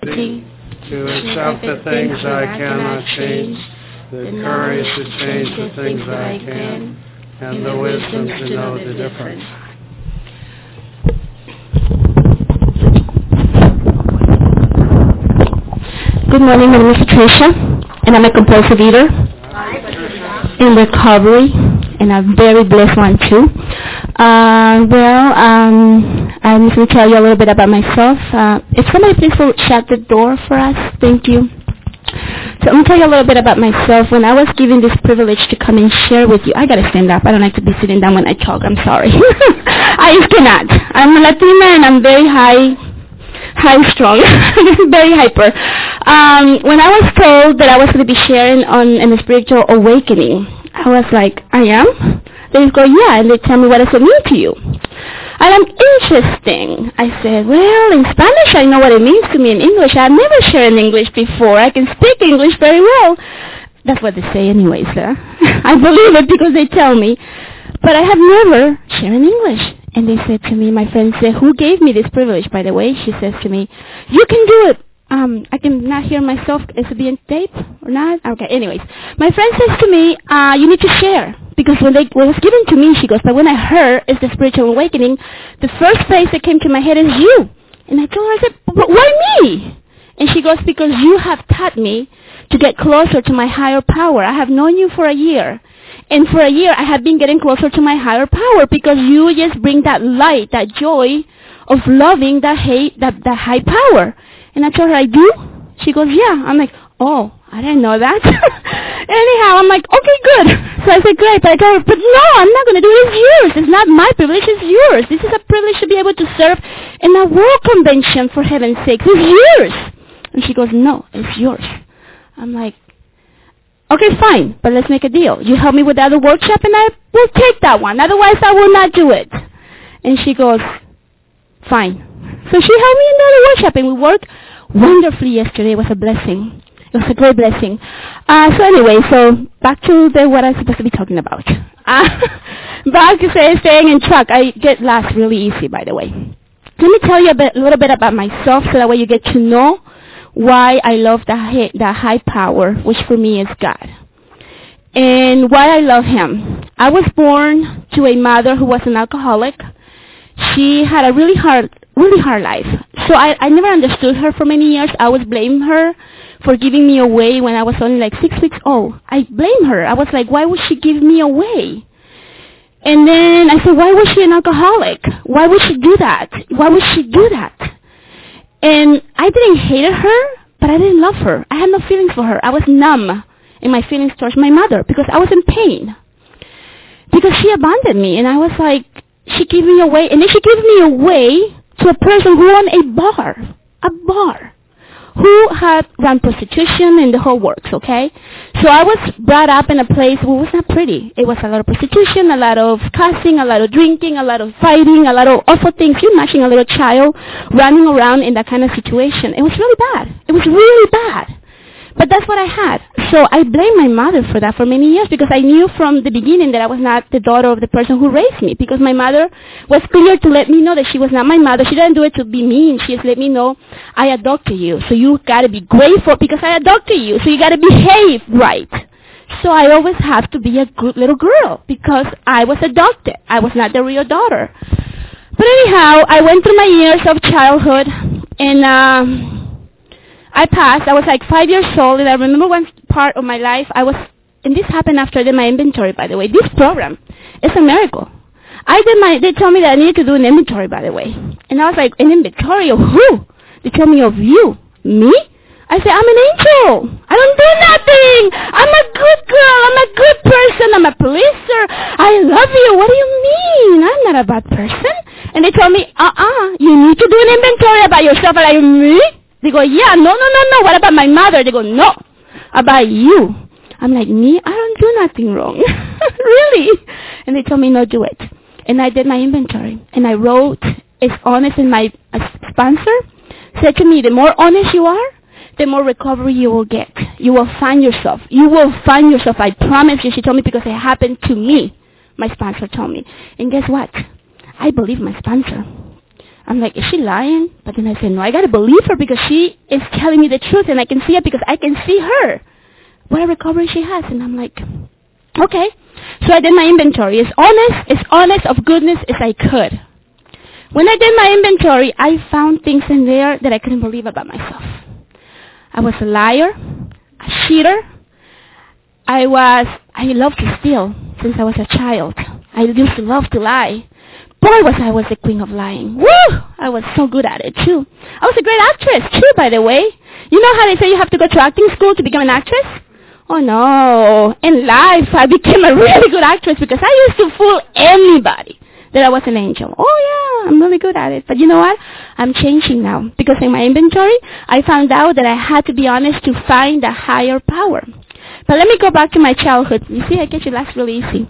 To accept the things I cannot change, the courage to change the things I can, and the wisdom to know the difference. Good morning, my name is Patricia, and I'm a compulsive eater in recovery, and a very blessed one too. I'm just going to tell you a little bit about myself. If somebody please will shut the door for us, thank you. So I'm going to tell you a little bit about myself. When I was given this privilege to come and share with you, I got to stand up. I don't like to be sitting down when I talk. I'm sorry. I just cannot. I'm a Latina and I'm very high strung, very hyper. When I was told that I was going to be sharing on a spiritual awakening, I was like, I am? They go, yeah, and they tell me what does it mean to you. And I'm interesting. I said, well, in Spanish I know what it means to me. In English, I've never shared in English before. I can speak English very well. That's what they say anyways. I believe it because they tell me. But I have never shared in English. And they said to me, my friend said, who gave me this privilege, by the way? She says to me, you can do it. I can not hear myself. Is it being taped or not? Okay, anyways. My friend says to me, you need to share. Because when it was given to me, she goes, but when I heard it's the spiritual awakening, the first phrase that came to my head is you. And I told her, I said, but why me? And she goes, because you have taught me to get closer to my higher power. I have known you for a year. And for a year, I have been getting closer to my higher power because you just bring that light, that joy of loving that high power. And I told her, I do? She goes, yeah. I'm like, oh, I didn't know that. Anyhow, I'm like, okay, good. So I said, great. But I told her, but no, I'm not going to do it. It's yours. It's not my privilege. It's yours. This is a privilege to be able to serve in a world convention, for heaven's sake. It's yours. And she goes, no, it's yours. I'm like, okay, fine, but let's make a deal. You help me with the other workshop, and I will take that one. Otherwise, I will not do it. And she goes, fine. So she helped me in the other workshop, and we worked wonderfully yesterday. It was a blessing. It was a great blessing. So anyway, back to what I'm supposed to be talking about. Back to staying in track. I get lost really easy, by the way. Let me tell you a little bit about myself so that way you get to know why I love the high power, which for me is God, and why I love Him. I was born to a mother who was an alcoholic. She had a really hard life. So I never understood her for many years. I was blaming her for giving me away when I was only like 6 weeks old. I blamed her. I was like, why would she give me away? And then I said, why was she an alcoholic? Why would she do that? Why would she do that? And I didn't hate her, but I didn't love her. I had no feelings for her. I was numb in my feelings towards my mother because I was in pain. Because she abandoned me, and I was like, she gave me away. And then she gave me away to a person who owned a bar, who had run prostitution and the whole works, okay? So I was brought up in a place where it was not pretty. It was a lot of prostitution, a lot of cussing, a lot of drinking, a lot of fighting, a lot of awful things. You imagine a little child running around in that kind of situation. It was really bad. It was really bad. But that's what I had. So I blame my mother for that for many years because I knew from the beginning that I was not the daughter of the person who raised me, because my mother was clear to let me know that she was not my mother. She didn't do it to be mean. She just let me know, I adopted you, so you got to be grateful because I adopted you, so you got to behave right. So I always have to be a good little girl because I was adopted. I was not the real daughter. But anyhow, I went through my years of childhood, and I passed. I was like 5 years old, and I remember one part of my life, and this happened after I did my inventory, by the way. This program is a miracle. They told me that I needed to do an inventory, by the way. And I was like, an inventory of who? They told me of you. Me? I said, I'm an angel. I don't do nothing. I'm a good girl. I'm a good person. I'm a policer. I love you. What do you mean? I'm not a bad person. And they told me, you need to do an inventory about yourself. I'm like, me? They go, yeah, no. What about my mother? They go, no, about you. I'm like, me? I don't do nothing wrong. Really? And they told me, no, do it. And I did my inventory. And I wrote, as honest as my sponsor said to me, the more honest you are, the more recovery you will get. You will find yourself. You will find yourself. I promise you. She told me because it happened to me. My sponsor told me. And guess what? I believe my sponsor. I'm like, is she lying? But then I said, no, I got to believe her because she is telling me the truth, and I can see it because I can see her, what a recovery she has. And I'm like, okay. So I did my inventory, as honest of goodness as I could. When I did my inventory, I found things in there that I couldn't believe about myself. I was a liar, a cheater. I loved to steal since I was a child. I used to love to lie. Boy, I was the queen of lying. Woo! I was so good at it, too. I was a great actress, too, by the way. You know how they say you have to go to acting school to become an actress? Oh, no. In life, I became a really good actress because I used to fool anybody that I was an angel. Oh, yeah, I'm really good at it. But you know what? I'm changing now because in my inventory, I found out that I had to be honest to find a higher power. But let me go back to my childhood. You see, I get you last really easy.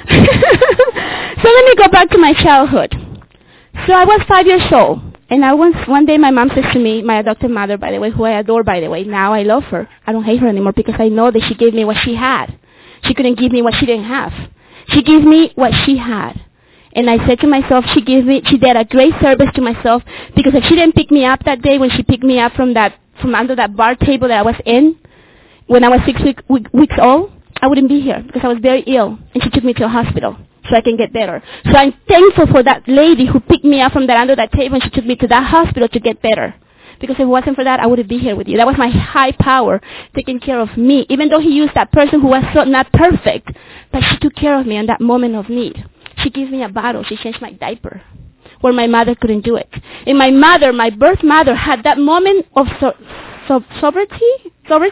So let me go back to my childhood. So I was 5 years old. And one day my mom says to me, my adopted mother, by the way, who I adore, by the way, now I love her. I don't hate her anymore because I know that she gave me what she had. She couldn't give me what she didn't have. She gave me what she had. And I said to myself, she did a great service to myself because if she didn't pick me up that day when she picked me up from under that bar table that I was in, when I was 6 weeks old, I wouldn't be here because I was very ill, and she took me to a hospital so I can get better. So I'm thankful for that lady who picked me up from under that table, and she took me to that hospital to get better. Because if it wasn't for that, I wouldn't be here with you. That was my high power taking care of me, even though he used that person who was so not perfect, but she took care of me in that moment of need. She gave me a bottle. She changed my diaper where my mother couldn't do it. And my mother, my birth mother, had that moment of sobriety.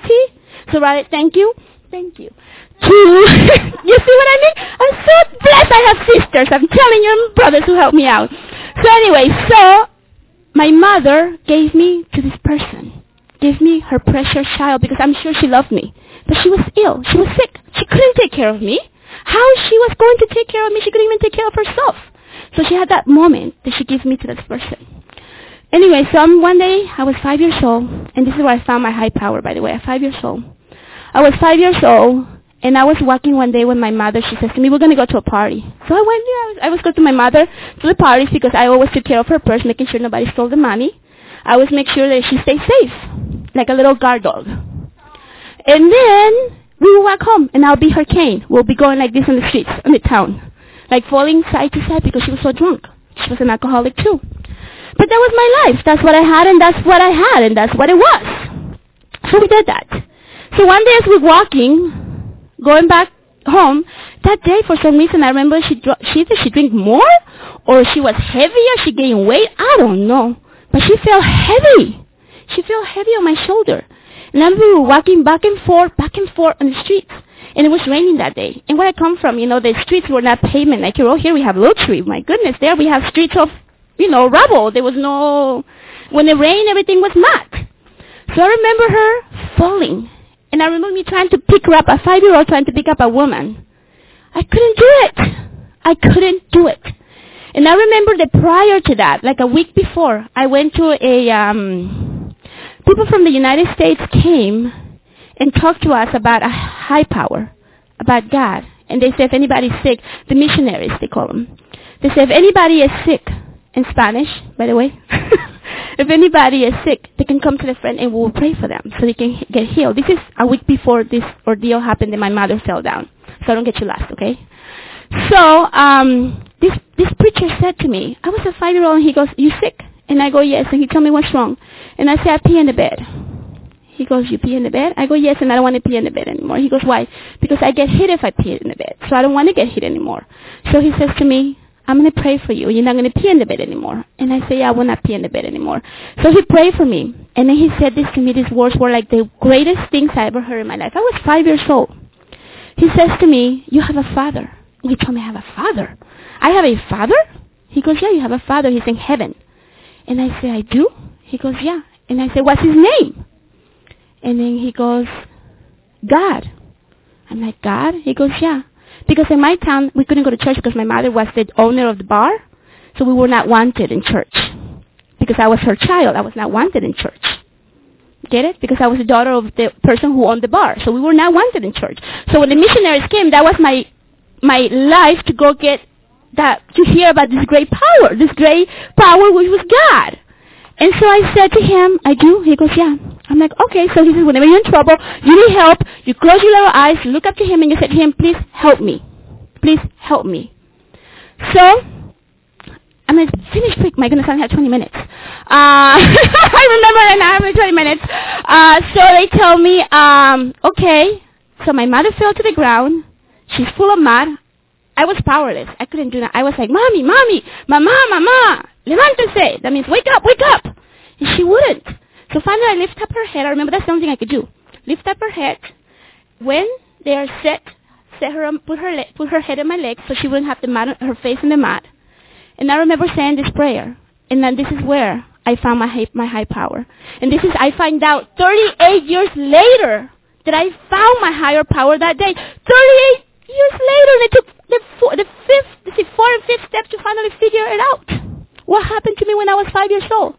Thank you. You see what I mean? I'm so blessed I have sisters. I'm telling you, and brothers who help me out. So anyway, my mother gave me to this person. Gave me her precious child because I'm sure she loved me. But she was ill. She was sick. She couldn't take care of me. How she was going to take care of me? She couldn't even take care of herself. So she had that moment that she gave me to this person. Anyway, one day I was 5 years old, and this is where I found my high power, by the way, at 5 years old. I was 5 years old, and I was walking one day with my mother. She says to me, we're going to go to a party. So I went, I was going to my mother to the parties because I always took care of her purse, making sure nobody stole the money. I always make sure that she stays safe, like a little guard dog. And then we will walk home, and I'll be her cane. We'll be going like this on the streets, in the town, like falling side to side because she was so drunk. She was an alcoholic too. But that was my life. That's what I had, and that's what I had, and that's what it was. So we did that. So one day as we're walking, going back home, that day for some reason I remember either she drank more, or she was heavier, she gained weight, I don't know. But she felt heavy. She felt heavy on my shoulder. And then we were walking back and forth on the streets. And it was raining that day. And where I come from, the streets were not pavement. Like here we have luxury. My goodness, there we have streets of, rubble. There was no, when it rained, everything was mud. So I remember her falling. And I remember me trying to pick her up, a 5-year-old trying to pick up a woman. I couldn't do it. And I remember that prior to that, like a week before, I went to people from the United States came and talked to us about a high power, about God. And they said if anybody's sick, the missionaries, they call them. They said if anybody is sick, in Spanish, by the way, if anybody is sick, they can come to the friend and we'll pray for them so they can get healed. This is a week before this ordeal happened and my mother fell down. So I don't get you last, okay? So this preacher said to me, I was a 5-year-old, and he goes, you sick? And I go, yes. And he told me what's wrong. And I say, I pee in the bed. He goes, you pee in the bed? I go, yes, and I don't want to pee in the bed anymore. He goes, why? Because I get hit if I pee in the bed. So I don't want to get hit anymore. So he says to me, I'm going to pray for you. You're not going to pee in the bed anymore. And I say, yeah, I will not pee in the bed anymore. So he prayed for me. And then he said this to me. These words were like the greatest things I ever heard in my life. I was 5 years old. He says to me, you have a father. He told me I have a father. I have a father? He goes, yeah, you have a father. He's in heaven. And I say, I do? He goes, yeah. And I say, what's his name? And then he goes, God. I'm like, God? He goes, yeah. Because in my town, we couldn't go to church because my mother was the owner of the bar. So we were not wanted in church. Because I was her child. I was not wanted in church. Get it? Because I was the daughter of the person who owned the bar. So we were not wanted in church. So when the missionaries came, that was my life to go get to hear about this great power which was God. And so I said to him, I do? He goes, yeah. I'm like, okay. So he says, whenever you're in trouble, you need help, you close your little eyes, you look up to him, and you say to him, please help me. Please help me. So I'm going to finish quick. My goodness, I only have 20 minutes. I remember an hour and 20 minutes. So they tell me, okay. So my mother fell to the ground. She's full of mud. I was powerless. I couldn't do that. I was like, Mommy, Mama, levántese. That means wake up. And she wouldn't. So finally I lift up her head. I remember that's the only thing I could do. Lift up her head. When they are set her, put her head in my legs so she wouldn't have her face in the mud. And I remember saying this prayer. And then this is where I found my high power. And I find out 38 years later that I found my higher power that day. 38 years later, and it took the fourth and fifth step to finally figure it out. What happened to me when I was 5 years old?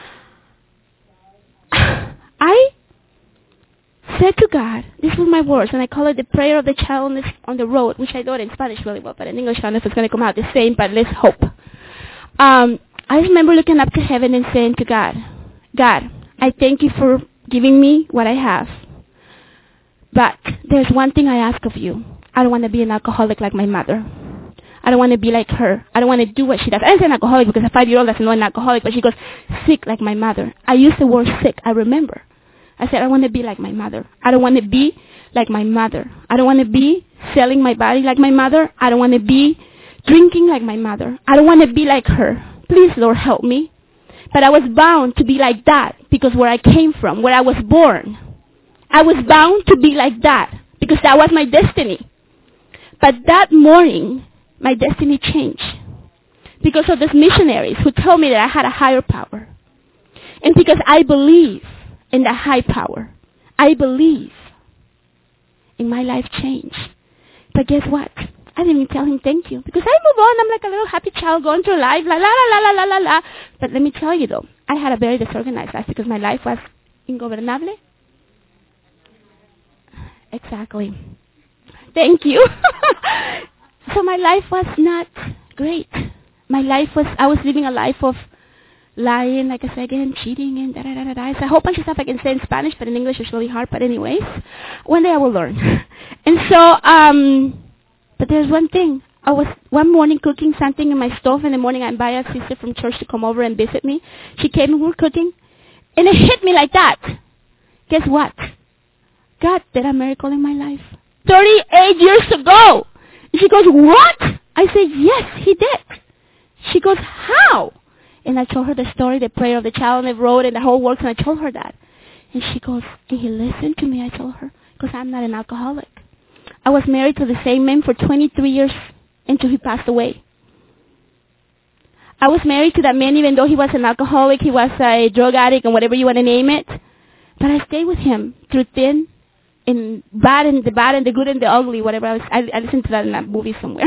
I said to God, this was my words, and I call it the prayer of the child on the road, which I know it in Spanish really well, but in English I don't know if it's going to come out the same, but let's hope. I remember looking up to heaven and saying to God, I thank you for giving me what I have. But there's one thing I ask of you. I don't want to be an alcoholic like my mother. I don't want to be like her. I don't want to do what she does. I didn't say an alcoholic because a 5-year-old doesn't know an alcoholic, but she goes sick like my mother. I used the word sick. I remember. I said, I want to be like my mother. I don't want to be like my mother. I don't want to be selling my body like my mother. I don't want to be drinking like my mother. I don't want to be like her. Please, Lord, help me. But I was bound to be like that because where I came from, where I was born, I was bound to be like that because that was my destiny. But that morning, my destiny changed because of those missionaries who told me that I had a higher power. And because I believe in the high power, I believe in my life change. But guess what? I didn't even tell him thank you because I move on. I'm like a little happy child going through life, la, la, la, la, la, la, la. But let me tell you, though, I had a very disorganized life because my life was ingobernable. Exactly. Thank you. So my life was not great. I was living a life of lying, like I said again, cheating and da-da-da-da-da. It's a whole bunch of stuff I can say in Spanish, but in English it's really hard. But anyways, one day I will learn. And so, but there's one thing. I was one morning cooking something in my stove. In the morning I invited a sister from church to come over and visit me. She came and we were cooking. And it hit me like that. Guess what? God did a miracle in my life. 38 years ago. And she goes, what? I said, yes, he did. She goes, how? And I told her the story, the prayer of the child on the road and the whole works, and I told her that. And she goes, and he listened to me, I told her, because I'm not an alcoholic. I was married to the same man for 23 years until he passed away. I was married to that man even though he was an alcoholic, he was a drug addict, and whatever you want to name it. But I stayed with him through thin and the bad and the good and the ugly, whatever. I listened to that in that movie somewhere.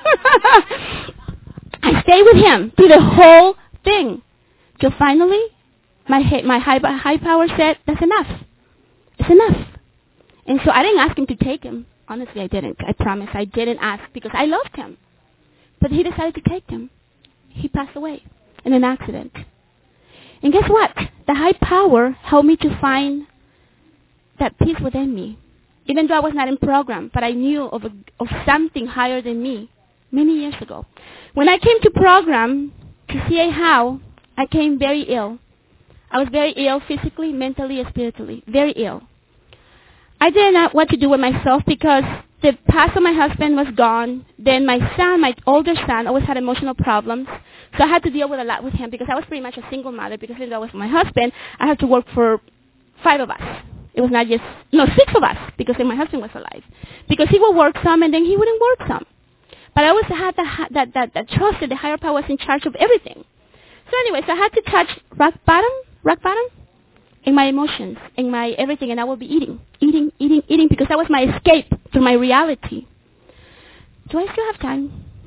I stayed with him through the whole thing. Till finally, my high power said, that's enough. It's enough. And so I didn't ask him to take him. Honestly, I didn't. I promise. I didn't ask because I loved him. But he decided to take him. He passed away in an accident. And guess what? The high power helped me to find that peace within me. Even though I was not in program, but I knew of something higher than me many years ago. When I came to program to see how, I came very ill. I was very ill physically, mentally, and spiritually. Very ill. I didn't know what to do with myself because the past of my husband was gone. Then my son, my older son, always had emotional problems. So I had to deal with a lot with him because I was pretty much a single mother because even though I was with my husband, I had to work for 5 of us. It was not just, 6 of us because then my husband was alive. Because he would work some and then he wouldn't work some. But I always had that trust that the higher power was in charge of everything. So anyways, I had to touch rock bottom, in my emotions, in my everything, and I would be eating, because that was my escape to my reality. Do I still have time?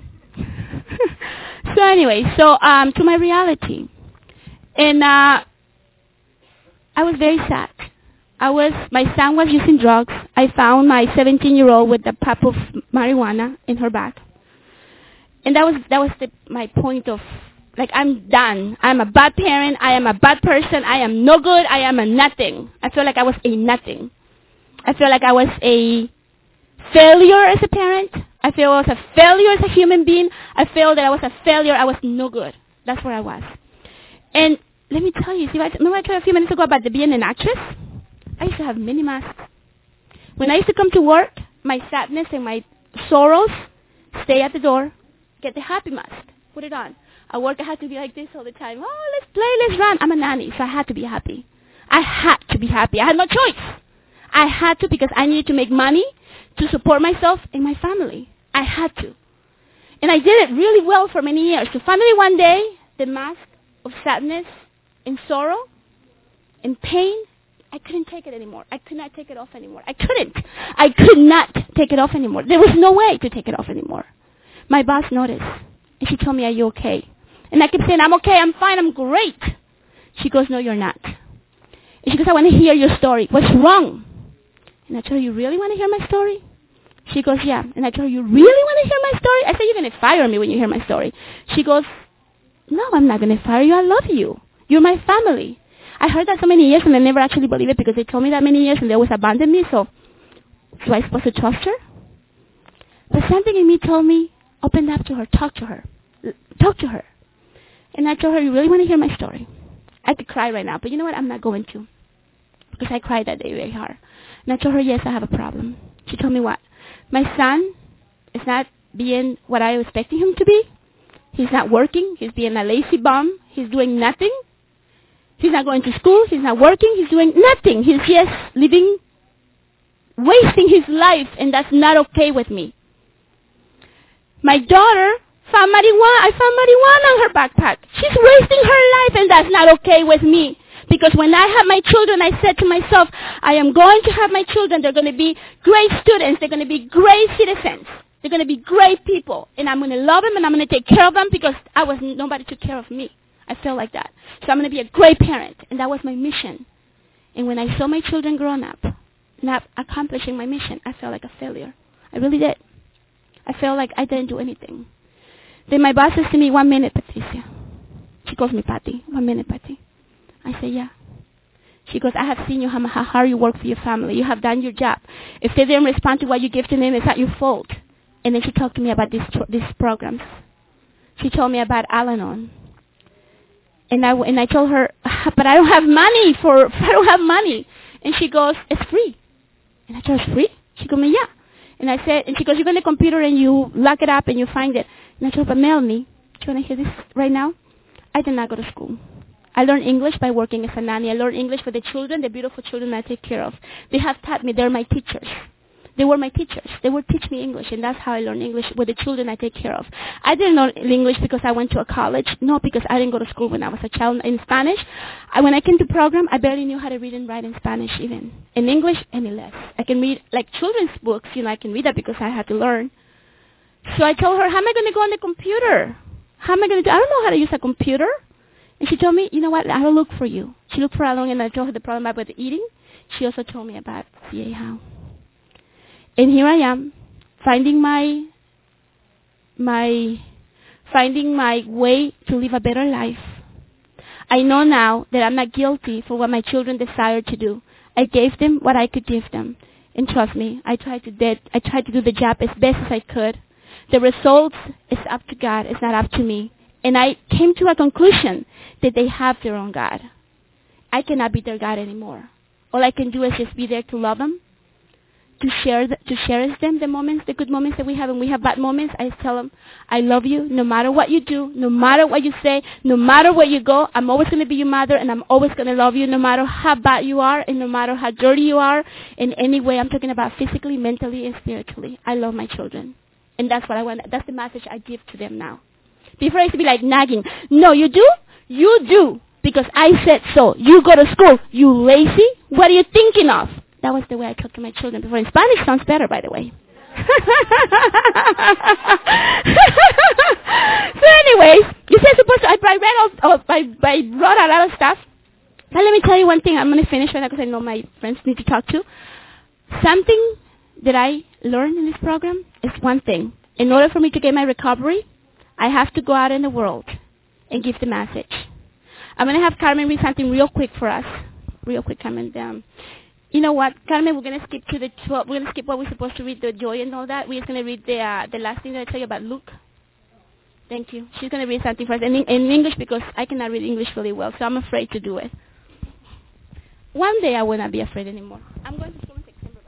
So anyway, to my reality. And I was very sad. My son was using drugs. I found my 17-year-old with a puff of marijuana in her back. And that was my point of, like, I'm done. I'm a bad parent. I am a bad person. I am no good. I am a nothing. I feel like I was a nothing. I feel like I was a failure as a parent. I feel I was a failure as a human being. I feel that I was a failure. I was no good. That's where I was. And let me tell you, remember I told you a few minutes ago about being an actress? I used to have many masks. When I used to come to work, my sadness and my sorrows stay at the door, get the happy mask, put it on. At work, I had to be like this all the time. Oh, let's play, let's run. I'm a nanny, so I had to be happy. I had to be happy. I had no choice. I had to because I needed to make money to support myself and my family. I had to. And I did it really well for many years. So finally one day, the mask of sadness and sorrow and pain, I couldn't take it anymore. I could not take it off anymore. I could not take it off anymore. There was no way to take it off anymore. My boss noticed, and she told me, are you okay? And I kept saying, I'm okay, I'm fine, I'm great. She goes, no, you're not. And she goes, I want to hear your story. What's wrong? And I told her, you really want to hear my story? She goes, yeah. And I told her, you really want to hear my story? I said, you're going to fire me when you hear my story. She goes, no, I'm not going to fire you. I love you. You're my family. I heard that so many years, and I never actually believed it because they told me that many years, and they always abandoned me. So, was I supposed to trust her? But something in me told me, open up to her, talk to her. Talk to her. And I told her, you really want to hear my story? I could cry right now, but you know what? I'm not going to. Because I cried that day very hard. And I told her, yes, I have a problem. She told me what? My son is not being what I was expecting him to be. He's not working. He's being a lazy bum. He's doing nothing. He's not going to school. He's not working. He's doing nothing. He's just living, wasting his life, and that's not okay with me. My daughter found marijuana. I found marijuana on her backpack. She's wasting her life, and that's not okay with me. Because when I had my children, I said to myself, I am going to have my children. They're going to be great students. They're going to be great citizens. They're going to be great people. And I'm going to love them, and I'm going to take care of them because nobody took care of me. I felt like that. So I'm going to be a great parent. And that was my mission. And when I saw my children grown up, not accomplishing my mission, I felt like a failure. I really did. I felt like I didn't do anything. Then my boss says to me, 1 minute, Patricia. She calls me Patty. 1 minute, Patty. I say, yeah. She goes, I have seen you, how hard you work for your family. You have done your job. If they didn't respond to what you give to them, it's not your fault. And then she talked to me about these programs. She told me about Al-Anon. And I told her, but I don't have money. And she goes, it's free. And I told her, it's free? She told me, yeah. And I said, and she goes, you go on the computer and you look it up and you find it. And I told her, but Melanie, do you want to hear this right now? I did not go to school. I learned English by working as a nanny. I learned English for the children, the beautiful children I take care of. They have taught me. They're my teachers. They were my teachers. They would teach me English, and that's how I learned English with the children I take care of. I didn't learn English because I went to a college. No, because I didn't go to school when I was a child in Spanish. When I came to program, I barely knew how to read and write in Spanish even. In English, any less. I can read, like children's books, I can read that because I had to learn. So I told her, how am I going to go on the computer? How am I going to do? I don't know how to use a computer. And she told me, you know what, I will look for you. She looked for how long, and I told her the problem about the eating. She also told me about CA How. And here I am, finding my way to live a better life. I know now that I'm not guilty for what my children desired to do. I gave them what I could give them. And trust me, I tried to do the job as best as I could. The results is up to God. It's not up to me. And I came to a conclusion that they have their own God. I cannot be their God anymore. All I can do is just be there to love them, to cherish them, the moments, the good moments that we have. And we have bad moments, I tell them, I love you no matter what you do, no matter what you say, no matter where you go. I'm always going to be your mother, and I'm always going to love you no matter how bad you are and no matter how dirty you are. In any way, I'm talking about physically, mentally, and spiritually. I love my children. And that's what I want. That's the message I give to them now. Before I used to be like nagging. No, you do? You do. Because I said so. You go to school. You lazy? What are you thinking of? That was the way I talked to my children before. In Spanish sounds better, by the way. So anyways, you said supposed to, I wrote a lot of stuff. But let me tell you one thing. I'm going to finish right now because I know my friends need to talk to. Something that I learned in this program is one thing. In order for me to get my recovery, I have to go out in the world and give the message. I'm going to have Carmen read something real quick for us. Real quick, Carmen. You know what, Carmen, we're going to skip to the 12. We're going to skip what we're supposed to read, the joy and all that. We're just going to read the last thing that I tell you about Luke. Thank you. She's going to read something for us in English because I cannot read English really well, so I'm afraid to do it. One day I will not be afraid anymore. I'm going to school in September.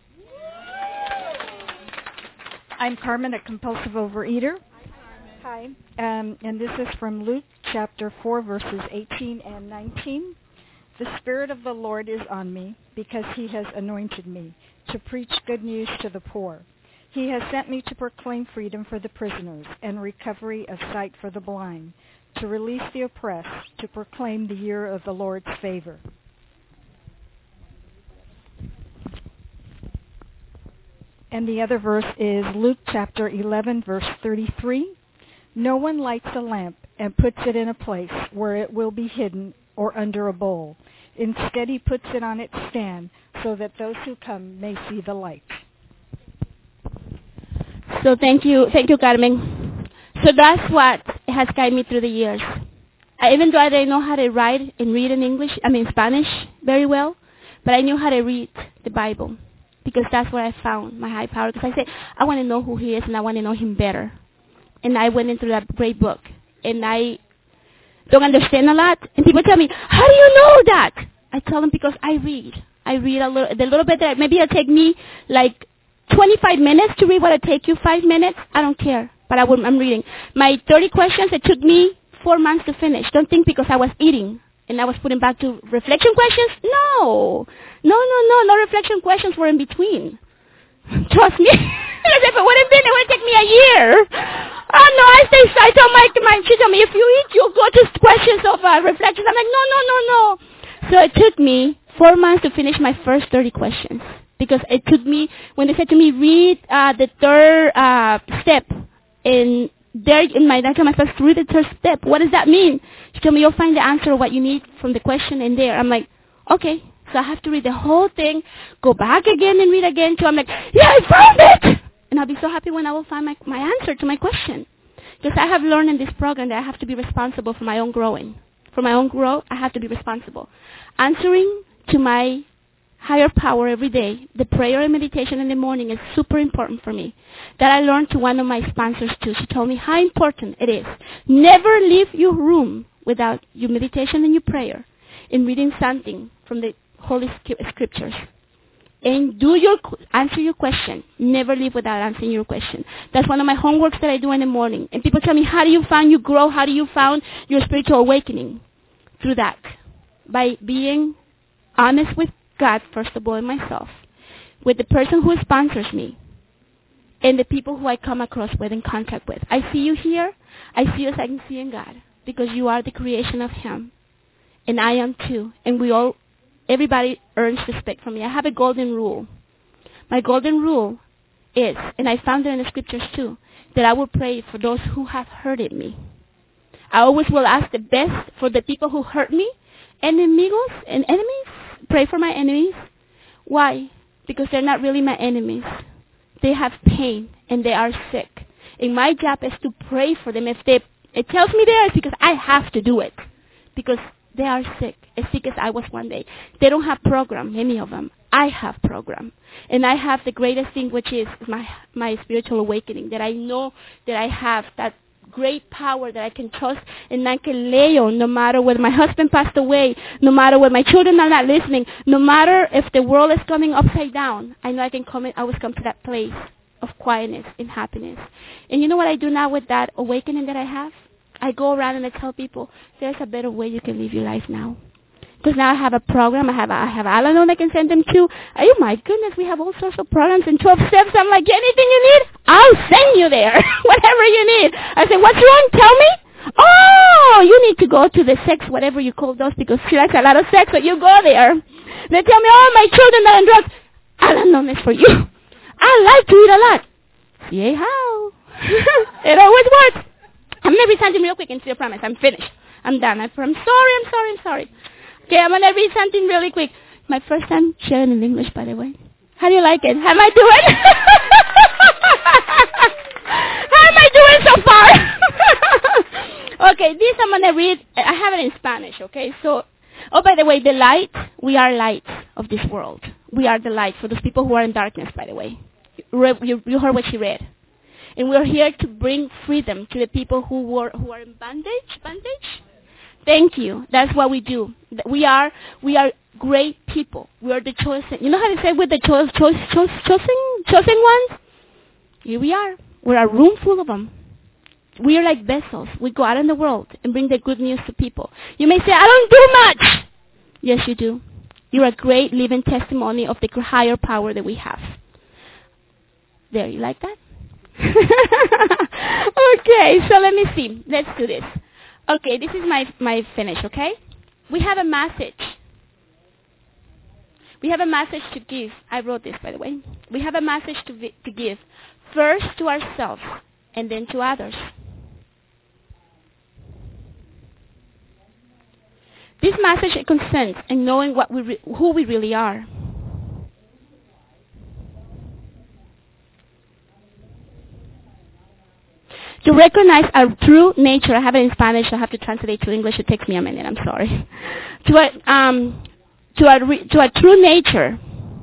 I'm Carmen, a compulsive overeater. Hi. And this is from Luke chapter 4, verses 18 and 19. The Spirit of the Lord is on me because he has anointed me to preach good news to the poor. He has sent me to proclaim freedom for the prisoners and recovery of sight for the blind, to release the oppressed, to proclaim the year of the Lord's favor. And the other verse is Luke chapter 11, verse 33. No one lights a lamp and puts it in a place where it will be hidden or under a bowl. Instead, he puts it on its stand so that those who come may see the light. So thank you, Carmen. So that's what has guided me through the years. Even though I didn't know how to write and read in Spanish very well, but I knew how to read the Bible because that's where I found my high power. Because I said, I want to know who he is and I want to know him better. And I went into that great book. And I don't understand a lot. And people tell me, how do you know that? I tell them because I read. I read a little bit. Maybe it'll take me like 25 minutes to read what it'll take you 5 minutes. I don't care. But I'm reading. My 30 questions, it took me 4 months to finish. Don't think because I was eating and I was putting back to reflection questions. No reflection questions were in between. Trust me. If it wouldn't been, it would take me a year. Oh no, I told she told me, if you eat, you'll go to questions of reflections. I'm like, no. So it took me 4 months to finish my first 30 questions. Because it took me, when they said to me, read the third step, and there in my, I told myself, read the third step. What does that mean? She told me, you'll find the answer of what you need from the question in there. I'm like, okay. So I have to read the whole thing, go back again and read again. So I'm like, yeah, I found it! And I'll be so happy when I will find my answer to my question. Because I have learned in this program that I have to be responsible for my own growing. For my own growth, I have to be responsible. Answering to my higher power every day, the prayer and meditation in the morning is super important for me. That I learned to one of my sponsors too. She told me how important it is. Never leave your room without your meditation and your prayer in reading something from the Holy Scriptures. And answer your question. Never leave without answering your question. That's one of my homeworks that I do in the morning. And people tell me, how do you find you grow? How do you find your spiritual awakening? Through that. By being honest with God, first of all, and myself. With the person who sponsors me. And the people who I come across with and contact with. I see you here. I see you as I can see in God. Because you are the creation of Him. And I am too. And everybody earns respect from me. I have a golden rule. My golden rule is, and I found it in the Scriptures too, that I will pray for those who have hurted me. I always will ask the best for the people who hurt me, enemigos and enemies. Pray for my enemies. Why? Because they're not really my enemies. They have pain and they are sick. And my job is to pray for them. If it tells me there, it's because I have to do it. Because they are sick, as sick as I was one day. They don't have program, many of them. I have program. And I have the greatest thing, which is my spiritual awakening, that I know that I have that great power that I can trust and I can lay on no matter whether my husband passed away, no matter whether my children are not listening, no matter if the world is coming upside down. I know I always come to that place of quietness and happiness. And you know what I do now with that awakening that I have? I go around and I tell people, there's a better way you can live your life now. Because now I have a program. I have Al-Anon I can send them to. Oh, my goodness, we have all sorts of programs and 12 steps. I'm like, anything you need, I'll send you there. Whatever you need. I say, what's wrong? Tell me. Oh, you need to go to the sex, whatever you call those, because she likes a lot of sex, so you go there. They tell me, oh, my children are on drugs. Al-Anon is for you. I like to eat a lot. See how? It always works. I'm going to read something real quick and see I promise. I'm finished. I'm done. I'm sorry. Okay, I'm going to read something really quick. My first time sharing in English, by the way. How do you like it? How am I doing? How am I doing so far? Okay, this I'm going to read. I have it in Spanish, okay? So, by the way, the light, we are lights of this world. We are the light for those people who are in darkness, by the way. You heard what she read. And we're here to bring freedom to the people who are in bondage. Thank you. That's what we do. We are great people. We are the chosen. You know how they say we're the chosen ones? Here we are. We're a room full of them. We are like vessels. We go out in the world and bring the good news to people. You may say, I don't do much. Yes, you do. You're a great living testimony of the higher power that we have. There, you like that? Okay, so let me see. Let's do this. Okay, this is my finish, okay? We have a message. We have a message to give. I wrote this, by the way. We have a message to give. First to ourselves and then to others. This message concerns in knowing who we really are. To recognize our true nature. I have it in Spanish. I have to translate to English. It takes me a minute. I'm sorry. To our true nature.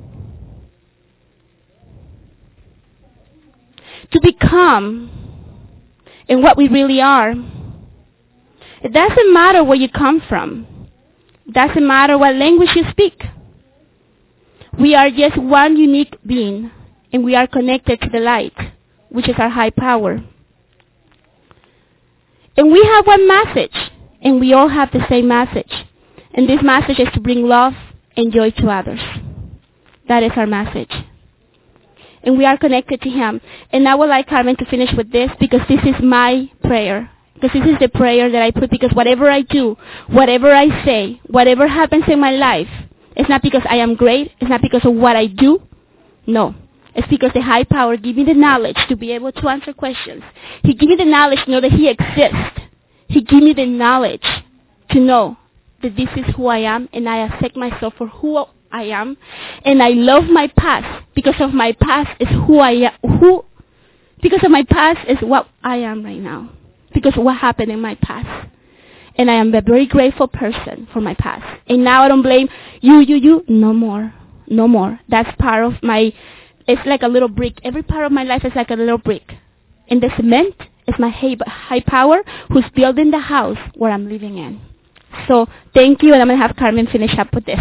To become and what we really are. It doesn't matter where you come from. It doesn't matter what language you speak. We are just one unique being, and we are connected to the light, which is our high power. And we have one message, and we all have the same message. And this message is to bring love and joy to others. That is our message. And we are connected to Him. And I would like Carmen to finish with this, because this is my prayer. Because this is the prayer that I put, because whatever I do, whatever I say, whatever happens in my life, it's not because I am great, it's not because of what I do. No. It's because the high power gives me the knowledge to be able to answer questions. He gives me the knowledge to know that He exists. He gives me the knowledge to know that this is who I am, and I accept myself for who I am. And I love my past, because of my past is who I am. Because of my past is what I am right now. Because of what happened in my past. And I am a very grateful person for my past. And now I don't blame you. No more. No more. That's part of my... It's like a little brick. Every part of my life is like a little brick. And the cement is my high power who's building the house where I'm living in. So thank you, and I'm going to have Carmen finish up with this.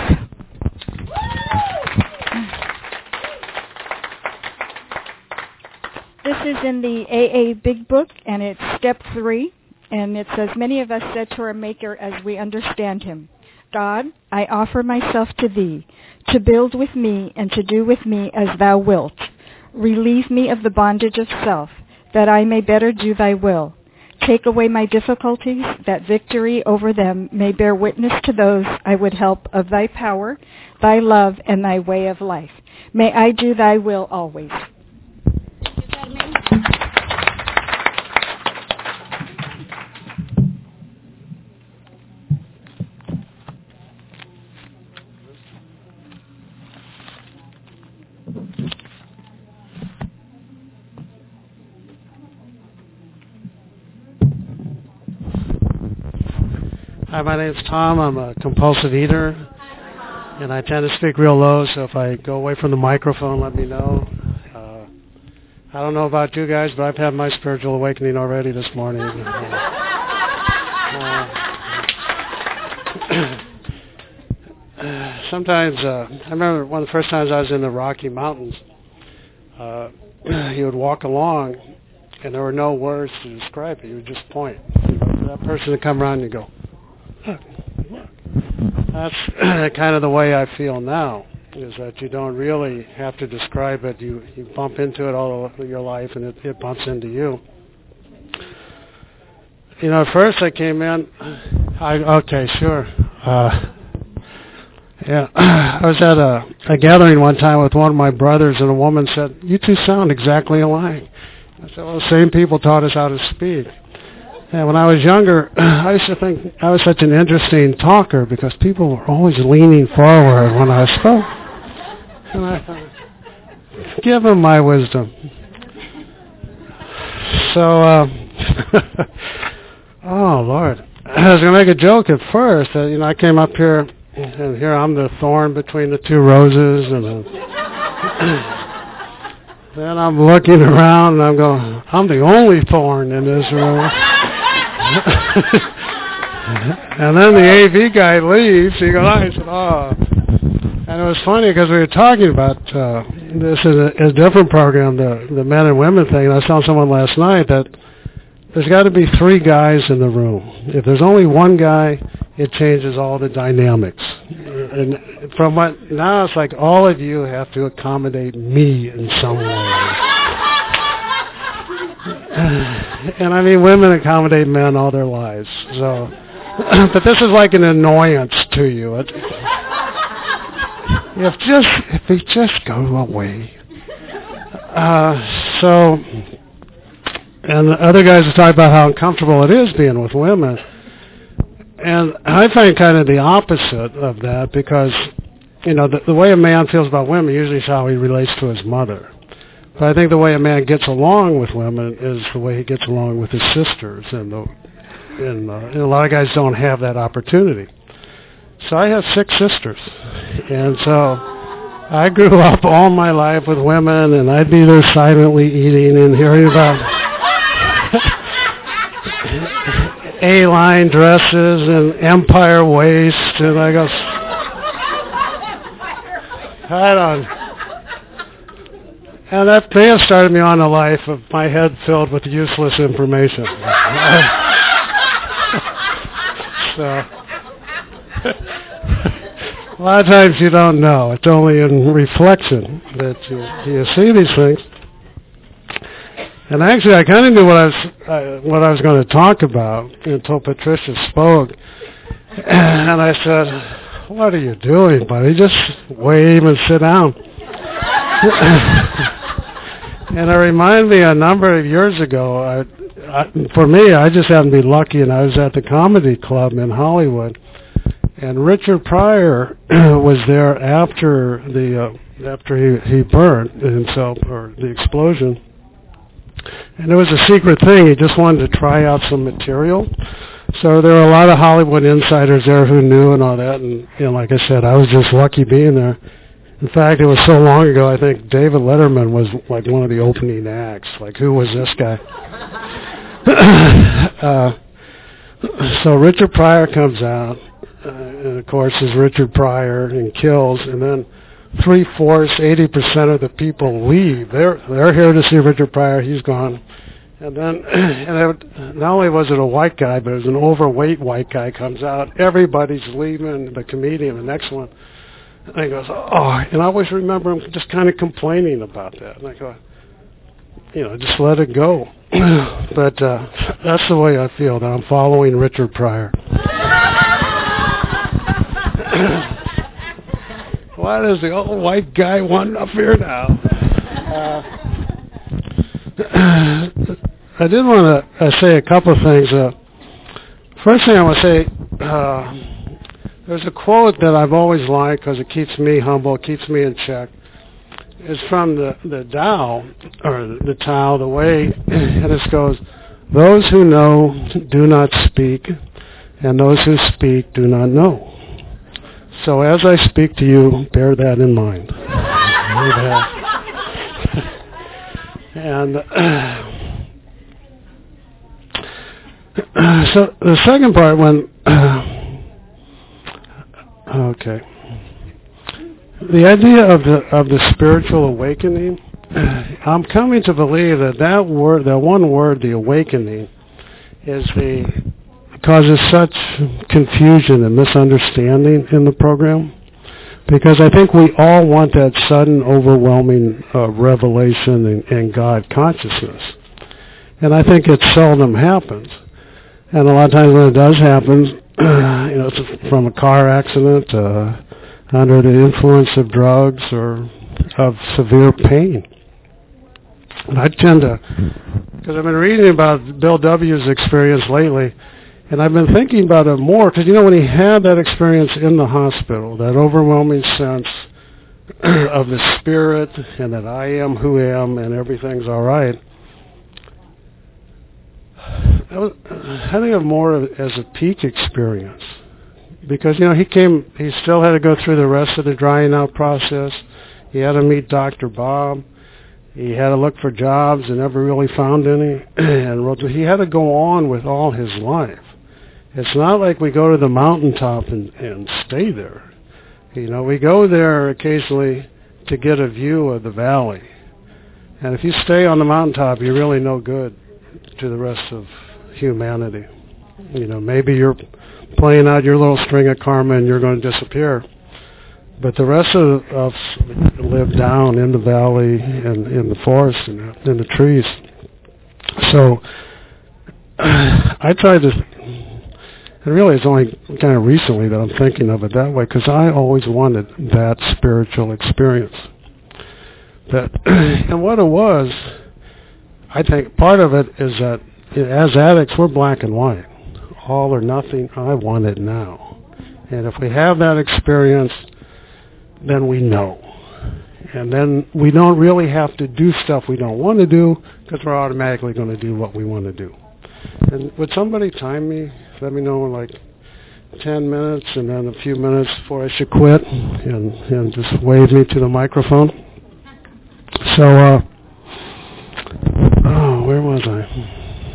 This is in the AA Big Book, and it's step 3. And it says, many of us said to our Maker as we understand Him, God, I offer myself to Thee, to build with me and to do with me as Thou wilt. Relieve me of the bondage of self, that I may better do Thy will. Take away my difficulties, that victory over them may bear witness to those I would help of Thy power, Thy love, and Thy way of life. May I do Thy will always. Hi, my name's Tom. I'm a compulsive eater, and I tend to speak real low, so if I go away from the microphone, let me know. I don't know about you guys, but I've had my spiritual awakening already this morning. Sometimes, I remember one of the first times I was in the Rocky Mountains, you would walk along, and there were no words to describe it. You would just point. That person would come around and you go, look. That's kind of the way I feel now, is that you don't really have to describe it. You bump into it all over your life, and it bumps into you. You know, at first I came in, okay, sure. Yeah, I was at a gathering one time with one of my brothers, and a woman said, you two sound exactly alike. I said, well, the same people taught us how to speak. And when I was younger, I used to think I was such an interesting talker because people were always leaning forward when I spoke. And I thought, give them my wisdom. So Oh, Lord. I was going to make a joke at first. I came up here, and here I'm the thorn between the two roses, and then I'm looking around, and I'm going, I'm the only thorn in this room. And then the AV guy leaves. He goes, I said, oh. And it was funny because we were talking about this in a different program, the men and women thing. And I was telling someone last night that there's got to be 3 guys in the room. If there's only one guy, it changes all the dynamics. And from what now, it's like all of you have to accommodate me in some way. And I mean, women accommodate men all their lives. So, but this is like an annoyance to you. If they just go away. And the other guys have talked about how uncomfortable it is being with women. And I find kind of the opposite of that because, the way a man feels about women usually is how he relates to his mother. But I think the way a man gets along with women is the way he gets along with his sisters. And a lot of guys don't have that opportunity. So I have 6 sisters. And so I grew up all my life with women, and I'd be there silently eating and hearing about A-line dresses and empire waist, and I go, I don't. And that may have started me on a life of my head filled with useless information. So a lot of times you don't know. It's only in reflection that you see these things. And actually, I kind of knew what I was going to talk about until Patricia spoke. And I said, "What are you doing, buddy? Just wave and sit down." And it reminded me a number of years ago. For me, I just happened to be lucky, and I was at the Comedy Club in Hollywood. And Richard Pryor was there after he burned himself, or the explosion. And it was a secret thing. He just wanted to try out some material. So there were a lot of Hollywood insiders there who knew and all that. And like I said, I was just lucky being there. In fact, it was so long ago, I think David Letterman was like one of the opening acts. Like, who was this guy? So Richard Pryor comes out. And of course, is Richard Pryor and kills, and then 3/4, 80% of the people leave. They're here to see Richard Pryor. He's gone, and then not only was it a white guy, but it was an overweight white guy comes out. Everybody's leaving. The comedian, the next one, and he goes, "Oh," and I always remember him just kind of complaining about that. And I go, just let it go. But that's the way I feel, that I'm following Richard Pryor. Why does the old white guy want up here now? I did want to say a couple of things. First thing I want to say, there's a quote that I've always liked because it keeps me humble, it keeps me in check. It's from the Tao, or the Tao, the Way, and it goes, "Those who know do not speak, and those who speak do not know." So as I speak to you, bear that in mind. And so the second part, okay, the idea of the spiritual awakening, I'm coming to believe that word, that one word, the awakening, causes such confusion and misunderstanding in the program, because I think we all want that sudden, overwhelming revelation and God consciousness, and I think it seldom happens. And a lot of times when it does happen, it's from a car accident, under the influence of drugs, or of severe pain. And I tend to, because I've been reading about Bill W.'s experience lately, and I've been thinking about it more, because when he had that experience in the hospital, that overwhelming sense of the spirit, and that I am who am, and everything's all right, I think of more as a peak experience. Because, he still had to go through the rest of the drying out process. He had to meet Dr. Bob. He had to look for jobs and never really found any. And he had to go on with all his life. It's not like we go to the mountaintop and stay there. We go there occasionally to get a view of the valley. And if you stay on the mountaintop, you're really no good to the rest of humanity. Maybe you're playing out your little string of karma and you're going to disappear. But the rest of us live down in the valley and in the forest and in the trees. So I tried to, and really it's only kind of recently that I'm thinking of it that way, because I always wanted that spiritual experience. And what it was, I think part of it is that as addicts, we're black and white. All or nothing, I want it now. And if we have that experience, then we know. And then we don't really have to do stuff we don't want to do, because we're automatically going to do what we want to do. And would somebody time me? Let me know in like 10 minutes and then a few minutes before I should quit, and just wave me to the microphone. So, where was I?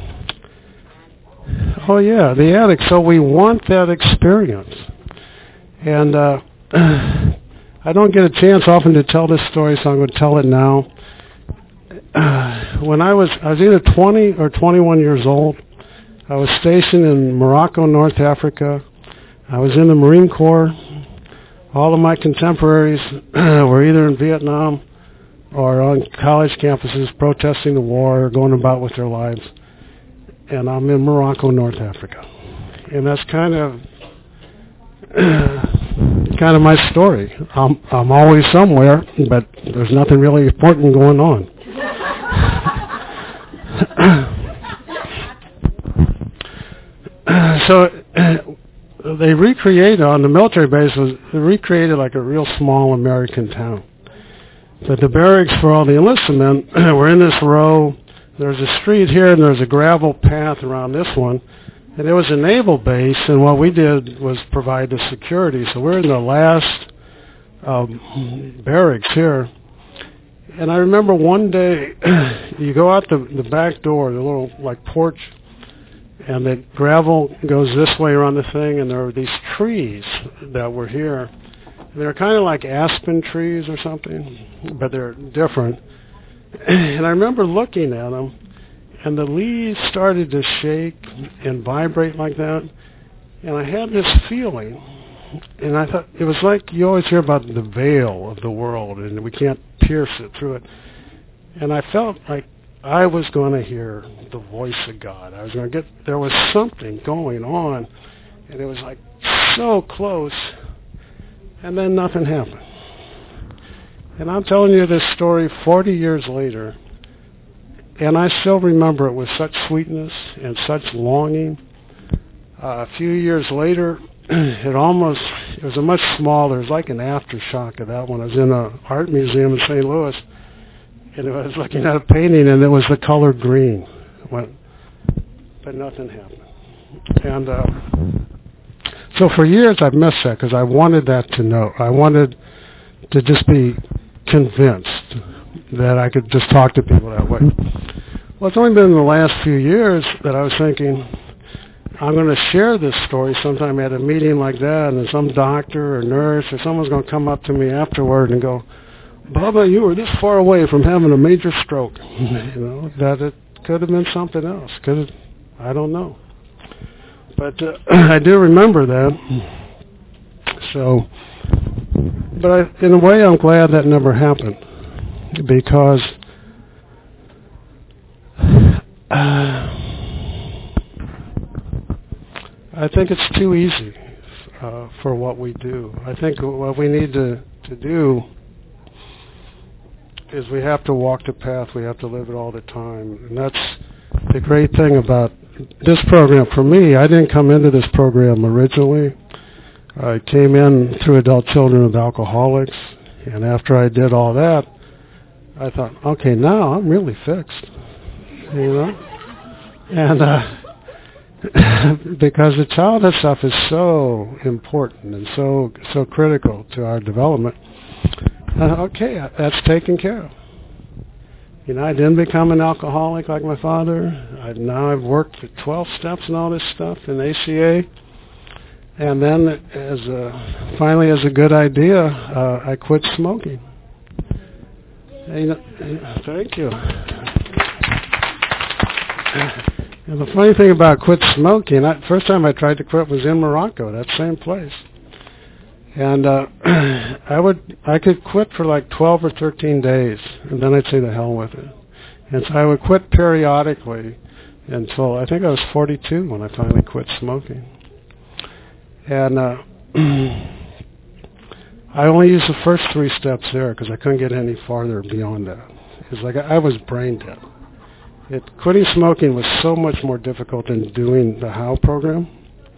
Oh yeah, the addict. So we want that experience. And I don't get a chance often to tell this story, so I'm going to tell it now. When I was either 20 or 21 years old. I was stationed in Morocco, North Africa. I was in the Marine Corps. All of my contemporaries were either in Vietnam or on college campuses protesting the war or going about with their lives. And I'm in Morocco, North Africa. And that's kind of my story. I'm always somewhere, but there's nothing really important going on. So they recreated on the military base, they recreated like a real small American town. But the barracks for all the enlisted men were in this row. There's a street here and there's a gravel path around this one. And it was a naval base, and what we did was provide the security. So we're in the last barracks here. And I remember one day, you go out the back door, the little like porch, and the gravel goes this way around the thing, and there are these trees that were here. They're kind of like aspen trees or something, but they're different. And I remember looking at them, and the leaves started to shake and vibrate like that. And I had this feeling, and I thought, it was like you always hear about the veil of the world, and we can't pierce it through it. And I felt like I was going to hear the voice of God. I was going to there was something going on, and it was like so close, and then nothing happened. And I'm telling you this story 40 years later, and I still remember it with such sweetness and such longing. A few years later, it was a much smaller, it was like an aftershock of that one. I was in an art museum in St. Louis, and I was looking at a painting, and it was the color green. But nothing happened. And so for years I've missed that, because I wanted that to know. I wanted to just be convinced that I could just talk to people that way. Well, it's only been in the last few years that I was thinking, I'm going to share this story sometime at a meeting like that, and then some doctor or nurse or someone's going to come up to me afterward and go, Bubba, you were this far away from having a major stroke. That it could have been something else. I don't know. But I do remember that. So, but in a way, I'm glad that never happened, because I think it's too easy for what we do. I think what we need to do is we have to walk the path. We have to live it all the time. And that's the great thing about this program. For me, I didn't come into this program originally. I came in through adult children of alcoholics. And after I did all that, I thought, okay, now I'm really fixed. And because the childhood stuff is so important and so critical to our development. Okay, that's taken care of. I didn't become an alcoholic like my father. I've worked the 12 steps and all this stuff in ACA. And then finally as a good idea, I quit smoking. Thank you. And the funny thing about quit smoking, first time I tried to quit was in Morocco, that same place. And I could quit for like 12 or 13 days, and then I'd say the hell with it. And so I would quit periodically until I think I was 42 when I finally quit smoking. And I only used the first 3 steps there because I couldn't get any farther beyond that. It's like I was brain dead. Quitting smoking was so much more difficult than doing the HOW program.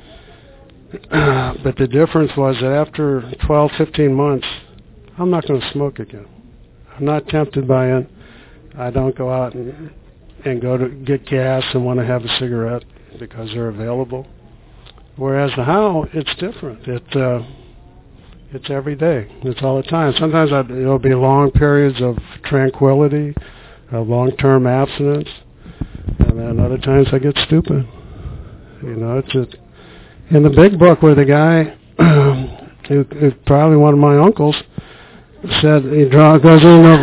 But the difference was that after 12, 15 months, I'm not going to smoke again. I'm not tempted by it. I don't go out and go to get gas and want to have a cigarette because they're available. Whereas the HOW, it's different. It's every day. It's all the time. Sometimes it'll be long periods of tranquility, long-term abstinence, and then other times I get stupid. It's in the big book where the guy, who's probably one of my uncles, said he goes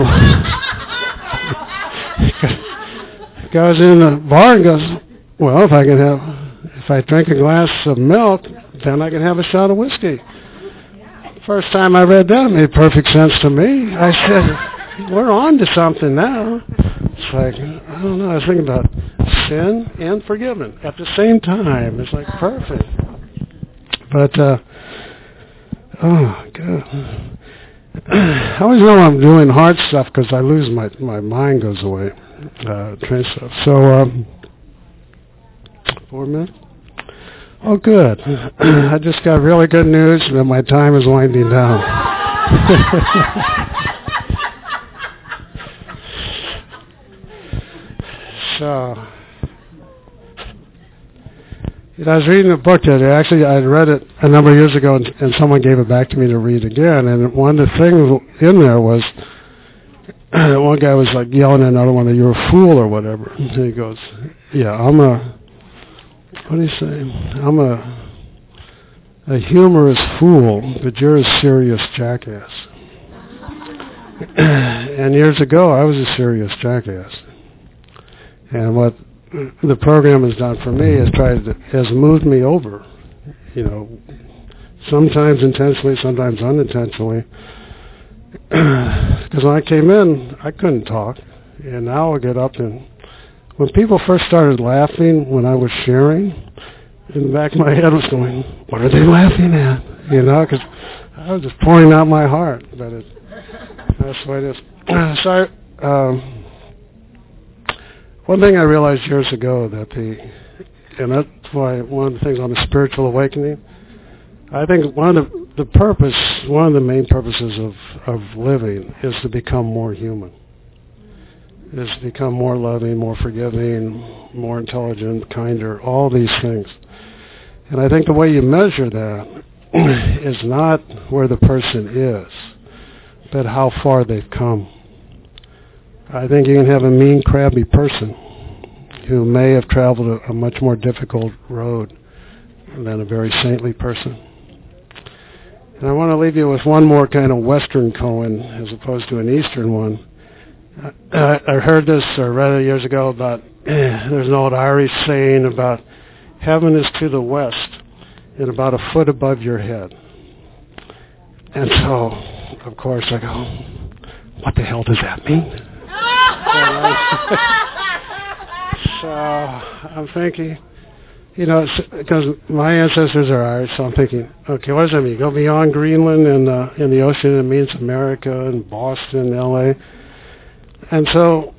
in the bar and goes, well, if I drink a glass of milk, then I can have a shot of whiskey. First time I read that, it made perfect sense to me. I said, we're on to something now. It's like, I don't know, I was thinking about sin and forgiven at the same time. It's like perfect. But, oh, God. I always know I'm doing hard stuff because I lose my mind goes away. Train stuff. So, 4 minutes? Oh, good. I just got really good news that my time is winding down. So, I was reading a book today. Actually, I read it a number of years ago, and someone gave it back to me to read again. And one of the things in there was, one guy was like yelling at another one that you're a fool or whatever. And he goes, yeah, what do you say? I'm a humorous fool, but you're a serious jackass. And years ago, I was a serious jackass. And what the program has done for me has moved me over, sometimes intentionally, sometimes unintentionally. Because when I came in, I couldn't talk, and now I get up and when people first started laughing when I was sharing, in the back of my head was going, what are they laughing at? Because I was just pouring out my heart, but that's the way it is. So one thing I realized years ago and that's why one of the things on the spiritual awakening, I think one of the main purposes of living is to become more human, is to become more loving, more forgiving, more intelligent, kinder, all these things. And I think the way you measure that is not where the person is, but how far they've come. I think you can have a mean, crabby person who may have traveled a much more difficult road than a very saintly person. And I want to leave you with one more kind of Western koan as opposed to an Eastern one. I heard this or read it years ago about, there's an old Irish saying about heaven is to the west and about a foot above your head. And so, of course, I go, what the hell does that mean? So I'm thinking, because my ancestors are Irish, so I'm thinking, okay, what does that mean? Go beyond Greenland and in the ocean, it means America and Boston, L.A., and so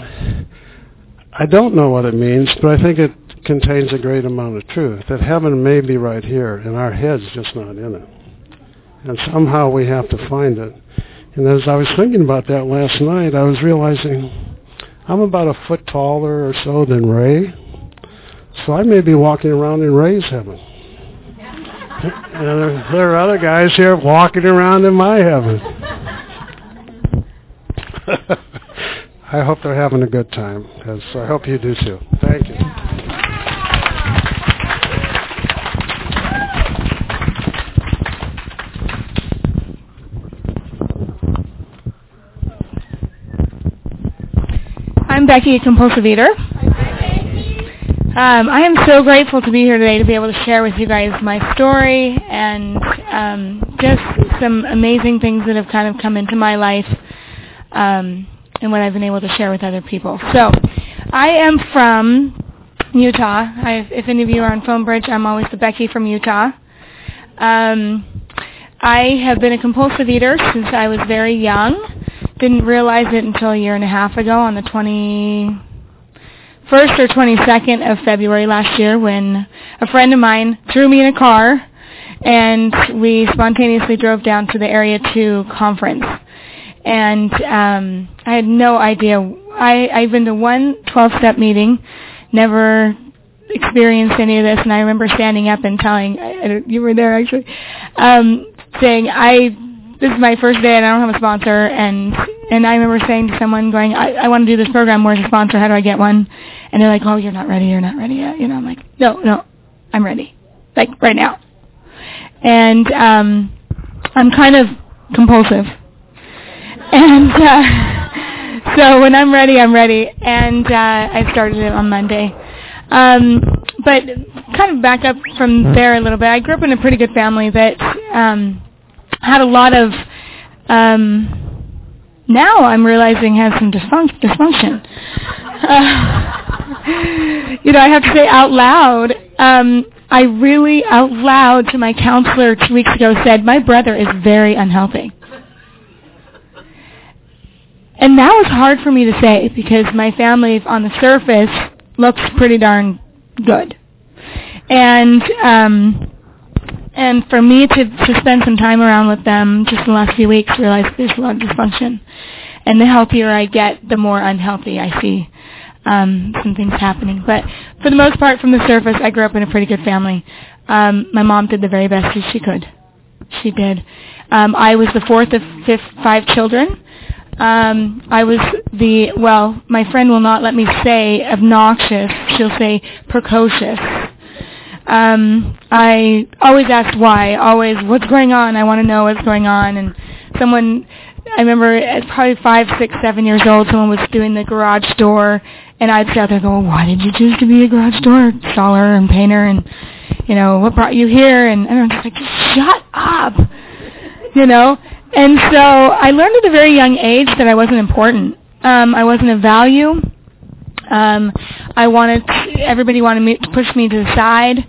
I don't know what it means, but I think it contains a great amount of truth, that heaven may be right here, and our head's just not in it. And somehow we have to find it. And as I was thinking about that last night, I was realizing I'm about a foot taller or so than Ray. So I may be walking around in Ray's heaven. And there are other guys here walking around in my heaven. I hope they're having a good time, because I hope you do too. Thank you. I'm Becky, a compulsive eater. I am so grateful to be here today to be able to share with you guys my story and just some amazing things that have kind of come into my life and what I've been able to share with other people. So I am from Utah. If any of you are on Phone Bridge, I'm always the Becky from Utah. I have been a compulsive eater since I was very young. Didn't realize it until a year and a half ago on the 21st or 22nd of February last year, when a friend of mine threw me in a car and we spontaneously drove down to the Area 2 conference. And I had no idea. I've been to one 12-step meeting, never experienced any of this, and I remember standing up and telling, you were there actually, saying, this is my first day and I don't have a sponsor, and I remember saying to someone, going, I want to do this program, where's a sponsor, how do I get one? And they're like, oh, you're not ready yet. You know, I'm like, no, I'm ready, like right now. And I'm kind of compulsive. And so when I'm ready, I'm ready. And I started it on Monday. But kind of back up from there a little bit, I grew up in a pretty good family that had a lot of, now I'm realizing has some dysfunction. I have to say out loud, I really out loud to my counselor 2 weeks ago said, my brother is very unhealthy. And that was hard for me to say because my family on the surface looks pretty darn good. And for me to spend some time around with them just in the last few weeks, realize there's a lot of dysfunction. And the healthier I get, the more unhealthy I see some things happening. But for the most part, from the surface, I grew up in a pretty good family. My mom did the very best that she could. She did. I was the fourth of 5 children. I was my friend will not let me say obnoxious. She'll say precocious. I always asked why, always, what's going on? I want to know what's going on. And I remember at probably 5, 6, 7 years old, someone was doing the garage door, and I'd sit out there going, why did you choose to be a garage door installer and painter? And, what brought you here? And everyone's just like, just shut up, And so I learned at a very young age that I wasn't important. I wasn't of value. Everybody wanted to push me to the side.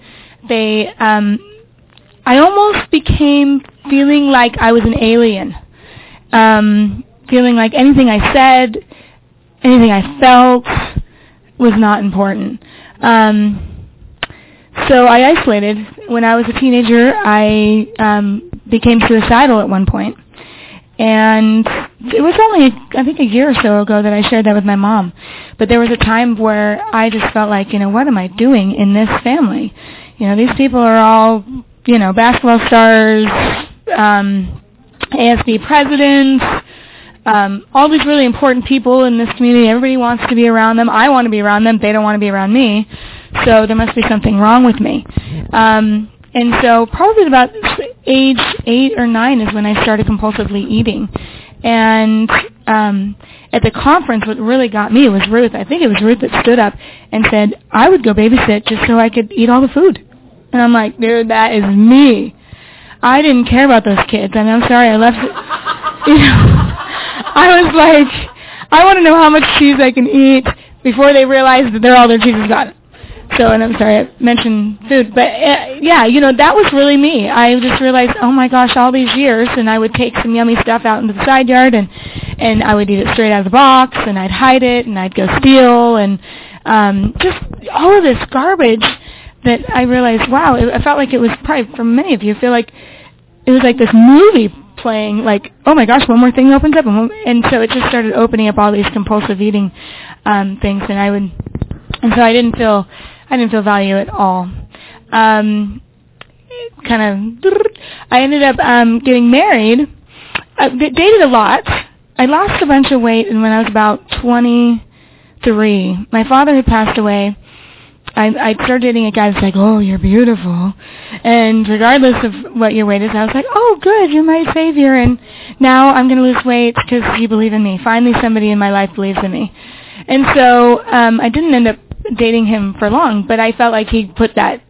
I almost became feeling like I was an alien. Feeling like anything I said, anything I felt was not important. So I isolated. When I was a teenager, I became suicidal at one point. And it was only, I think, a year or so ago that I shared that with my mom. But there was a time where I just felt like, what am I doing in this family? These people are all, basketball stars, ASB presidents, all these really important people in this community. Everybody wants to be around them. I want to be around them. They don't want to be around me. So there must be something wrong with me. And so probably about age 8 or 9 is when I started compulsively eating. And at the conference, what really got me was Ruth. I think it was Ruth that stood up and said, I would go babysit just so I could eat all the food. And I'm like, dude, that is me. I didn't care about those kids. And I'm sorry, I left it. I was like, I want to know how much cheese I can eat before they realize that all their cheese is gone. So, and I'm sorry, I mentioned food, but that was really me. I just realized, oh my gosh, all these years, and I would take some yummy stuff out into the side yard, and I would eat it straight out of the box, and I'd hide it, and I'd go steal, and just all of this garbage that I realized, wow, I felt like it was probably, for many of you, feel like it was like this movie playing, like, oh my gosh, one more thing opens up, and so it just started opening up all these compulsive eating things, and so I I didn't feel value at all. I ended up getting married. Dated a lot. I lost a bunch of weight when I was about 23. My father had passed away. I started dating a guy that's like, oh, you're beautiful. And regardless of what your weight is, I was like, oh, good, you're my savior. And now I'm going to lose weight because you believe in me. Finally, somebody in my life believes in me. And so I didn't end up dating him for long, but I felt like he put that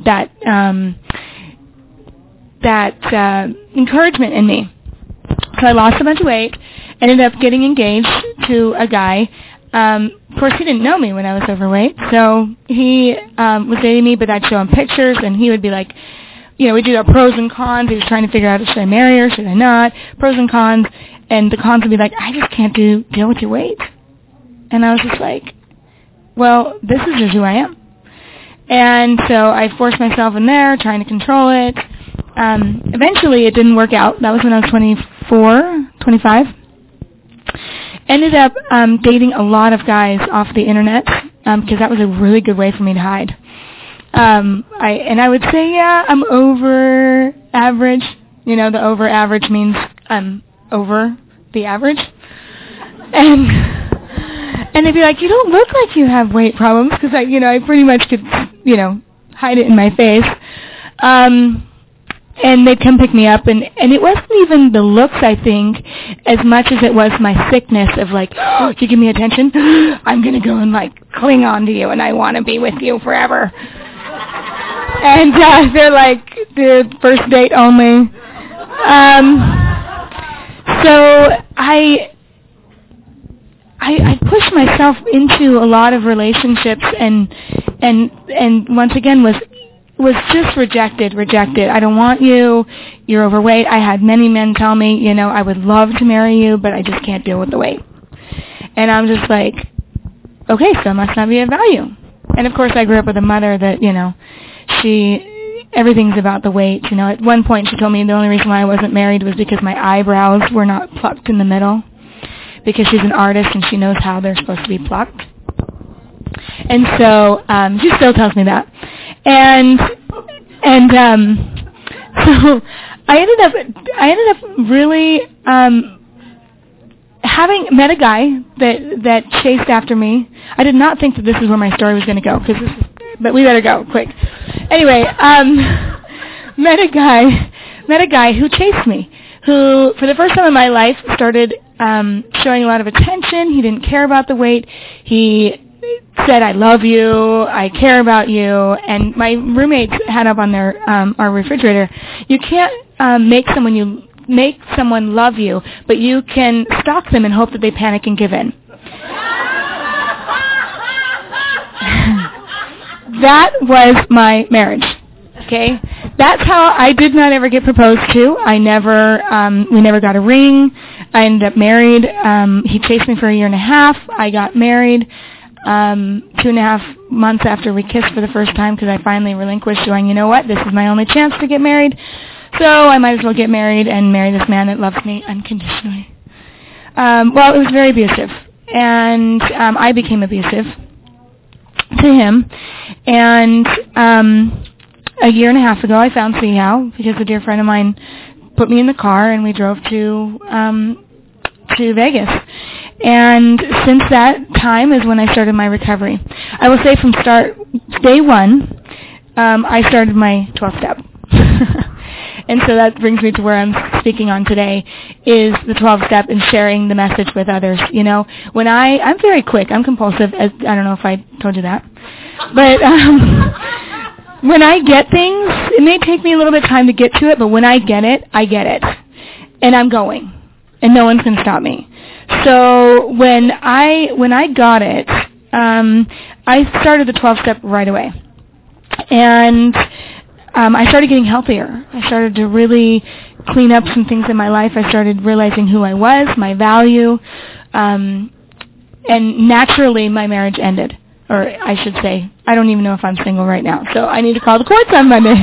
encouragement in me. So I lost a bunch of weight, ended up getting engaged to a guy. Of course, he didn't know me when I was overweight, so he was dating me, but I'd show him pictures, and he would be like, we'd do our pros and cons. He was trying to figure out, should I marry her, should I not, pros and cons, and the cons would be like, I just can't deal with your weight. And I was just like, well, this is just who I am. And so I forced myself in there, trying to control it. Eventually, it didn't work out. That was when I was 25. Ended up dating a lot of guys off the internet because that was a really good way for me to hide. I would say, I'm over average. The over average means I'm over the average. And they'd be like, you don't look like you have weight problems because I pretty much could, hide it in my face. And they'd come pick me up, and it wasn't even the looks, I think, as much as it was my sickness of like, oh, you give me attention, I'm going to go and like cling on to you, and I want to be with you forever. And they're like, the first date only. So I pushed myself into a lot of relationships, and once again was just rejected. I don't want you. You're overweight. I had many men tell me, I would love to marry you, but I just can't deal with the weight. And I'm just like, okay, so it must not be of value. And of course, I grew up with a mother that, everything's about the weight. At one point she told me the only reason why I wasn't married was because my eyebrows were not plucked in the middle, because she's an artist and she knows how they're supposed to be plucked. And so she still tells me that. And so I ended up really having met a guy that chased after me. I did not think that this is where my story was going to go, but we better go quick. Anyway, met a guy who chased me, who for the first time in my life started showing a lot of attention. He didn't care about the weight. He said, I love you, I care about you, and my roommates had up on their our refrigerator, you can't make someone love you, but you can stalk them and hope that they panic and give in. That was my marriage. Okay, that's how I did not ever get proposed to. We never got a ring. I ended up married. He chased me for a year and a half. I got married 2.5 months after we kissed for the first time, because I finally relinquished, going, you know what, this is my only chance to get married, so I might as well get married and marry this man that loves me unconditionally. Well, it was very abusive, and I became abusive to him, and a year and a half ago I found Seahow, because a dear friend of mine put me in the car and we drove to Vegas. And since that time is when I started my recovery. I will say from day one, I started my 12-step. And so that brings me to where I'm speaking on today, is the 12-step and sharing the message with others. When I'm very quick, I'm compulsive, I don't know if I told you that. But when I get things, it may take me a little bit of time to get to it, but when I get it. And I'm going. And no one's going to stop me. So when I got it, I started the 12-step right away. And I started getting healthier. I started to really clean up some things in my life. I started realizing who I was, my value, and naturally my marriage ended. Or I should say, I don't even know if I'm single right now, so I need to call the courts on Monday.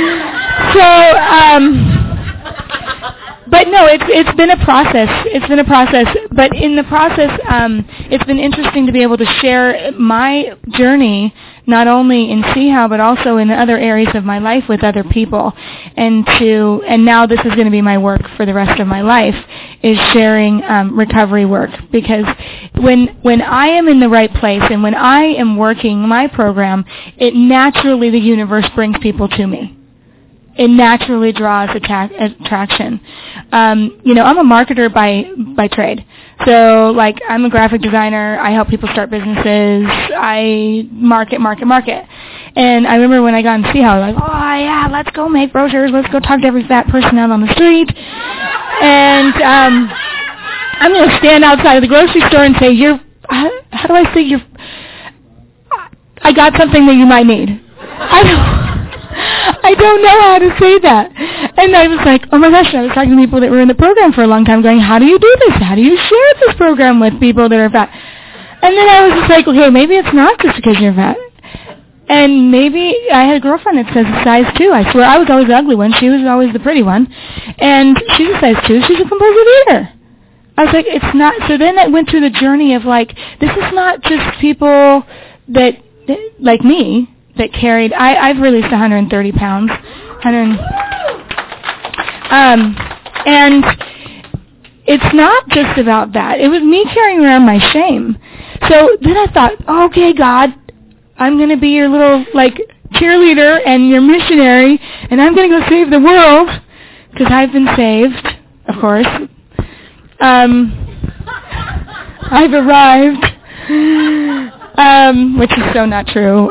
But no, it's been a process. But in the process, it's been interesting to be able to share my journey, not only in CHOW, but also in other areas of my life with other people. And now this is going to be my work for the rest of my life, is sharing recovery work. Because when I am in the right place and when I am working my program, it naturally, the universe brings people to me. It naturally draws attraction. I'm a marketer by trade. So, like, I'm a graphic designer. I help people start businesses. I market. And I remember when I got in CHOW, I was like, oh, yeah, let's go make brochures. Let's go talk to every fat person out on the street. And I'm going to stand outside of the grocery store and say, how do I say I got something that you might need. I don't know how to say that. And I was like, oh my gosh, I was talking to people that were in the program for a long time going, how do you do this? How do you share this program with people that are fat? And then I was just like, okay, maybe it's not just because you're fat. And maybe I had a girlfriend that says a size 2. I swear I was always the ugly one. She was always the pretty one. And she's a size 2. She's a compulsive eater. I was like, it's not. So then I went through the journey of like, this is not just people that like me, that carried, I've released 130 pounds, and it's not just about that. It was me carrying around my shame. So then I thought, okay, God, I'm going to be your little, like, cheerleader and your missionary, and I'm going to go save the world, because I've been saved, of course. I've arrived. Which is so not true.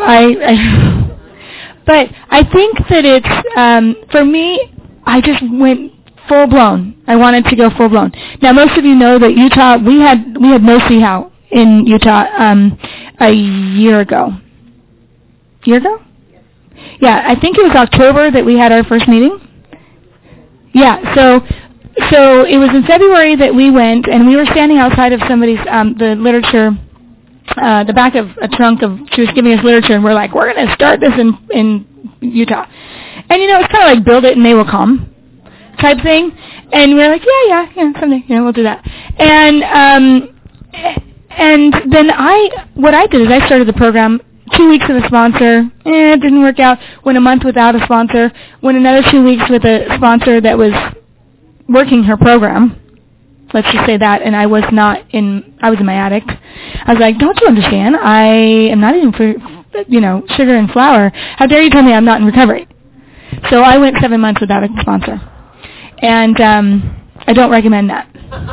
But I think that it's, for me, I just went full blown. I wanted to go full blown. Now, most of you know that Utah, we had no CHOW in Utah a year ago. Year ago? Yeah, I think it was October that we had our first meeting. Yeah, so it was in February that we went, and we were standing outside of somebody's, the literature, the back of a trunk of, she was giving us literature, and we're like, we're going to start this in Utah. And, it's kind of like build it and they will come type thing. And we're like, yeah, someday, we'll do that. And then what I did is I started the program 2 weeks with a sponsor. It didn't work out. Went a month without a sponsor. Went another 2 weeks with a sponsor that was working her program. Let's just say that. And I was in my attic. I was like, don't you understand? I am not eating sugar and flour. How dare you tell me I'm not in recovery? So I went 7 months without a sponsor. And I don't recommend that.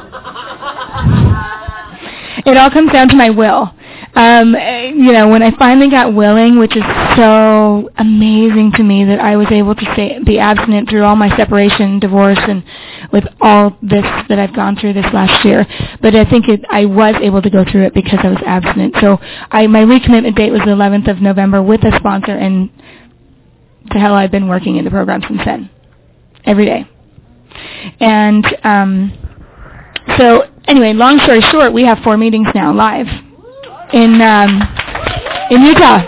It all comes down to my will. When I finally got willing, which is so amazing to me that I was able to be abstinent through all my separation, divorce, and with all this that I've gone through this last year. But I think I was able to go through it because I was abstinent. So my recommitment date was the 11th of November with a sponsor, and to hell, I've been working in the program since then, every day. And so anyway, long story short, we have 4 meetings now live in Utah.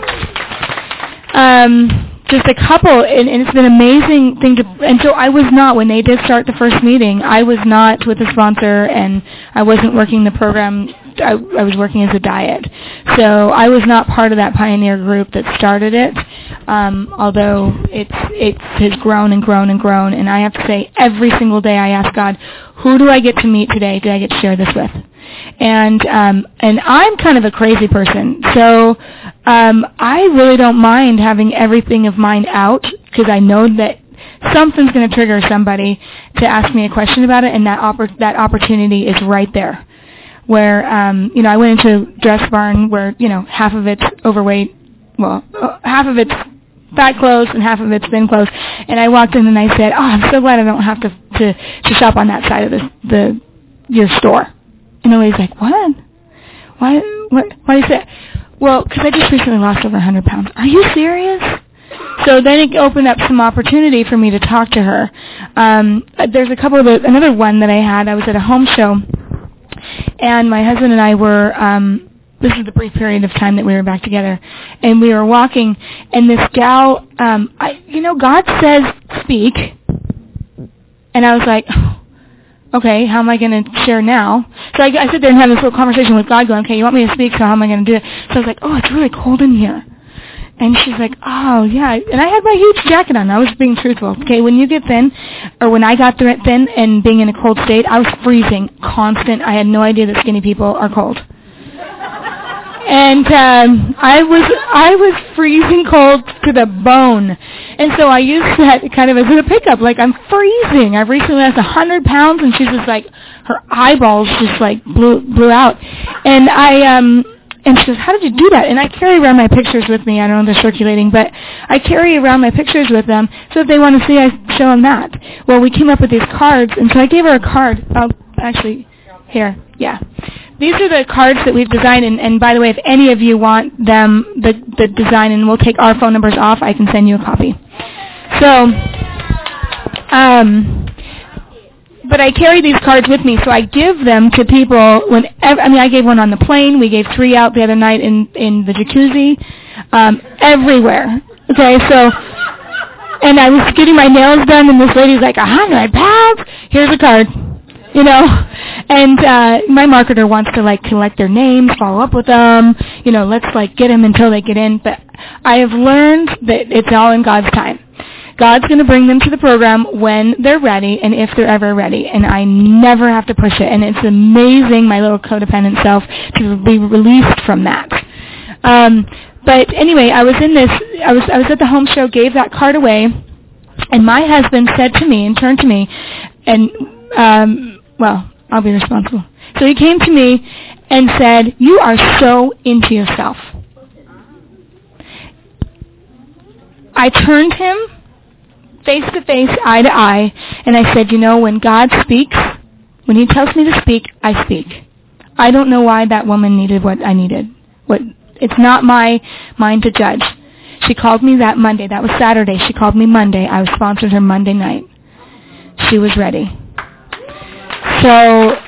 Just a couple, and it's been an amazing thing and so I was not, when they did start the first meeting, I was not with a sponsor, and I wasn't working the program. I was working as a diet. So I was not part of that pioneer group that started it, although it has grown and grown and grown, and I have to say, every single day I ask God, who do I get to meet today? Do I get to share this with? And I'm kind of a crazy person, so I really don't mind having everything of mine out, because I know that something's going to trigger somebody to ask me a question about it, and that opportunity is right there. Where, I went into Dress Barn where, half of it's overweight, half of it's fat clothes and half of it's thin clothes, and I walked in and I said, oh, I'm so glad I don't have to shop on that side of your store. And the lady's like, what? Why do you say that? Well, because I just recently lost over 100 pounds. Are you serious? So then it opened up some opportunity for me to talk to her. There's another one that I was at a home show, and my husband and I were, this is the brief period of time that we were back together, and we were walking, and this gal, God says speak, and I was like, okay, how am I going to share now? So I sit there and have this little conversation with God going, okay, you want me to speak, so how am I going to do it? So I was like, oh, it's really cold in here. And she's like, oh, yeah. And I had my huge jacket on. I was being truthful. Okay, when you get thin, or when I got thin and being in a cold state, I was freezing constant. I had no idea that skinny people are cold. And I was freezing cold to the bone. And so I used that kind of as a pickup, like, I'm freezing. I've recently lost 100 pounds, and she's just like, her eyeballs just like blew out. And and she goes, how did you do that? And I carry around my pictures with me. I don't know if they're circulating, but I carry around my pictures with them, so if they want to see, I show them that. Well, we came up with these cards, and so I gave her a card. Oh, actually, here, yeah. These are the cards that we've designed, and by the way, if any of you want them, the design, and we'll take our phone numbers off, I can send you a copy. So, but I carry these cards with me, so I give them to people whenever. I mean, I gave one on the plane. We gave 3 out the other night in the jacuzzi, everywhere. Okay, so, and I was getting my nails done, and this lady's like, 100 pounds? Here's a card. You know, and my marketer wants to, like, collect their names, follow up with them, you know, let's, like, get them until they get in. But I have learned that it's all in God's time. God's going to bring them to the program when they're ready and if they're ever ready, and I never have to push it. And it's amazing, my little codependent self, to be released from that. But anyway, I was at the home show, gave that card away, and my husband said to me and turned to me, and well, I'll be responsible. So he came to me and said, you are so into yourself. I turned him face to face, eye to eye, and I said, you know, when God speaks, when he tells me to speak, I speak. I don't know why that woman needed what I needed. It's not my mind to judge. She called me that Monday. That was Saturday. She called me Monday. I sponsored her Monday night. She was ready. So,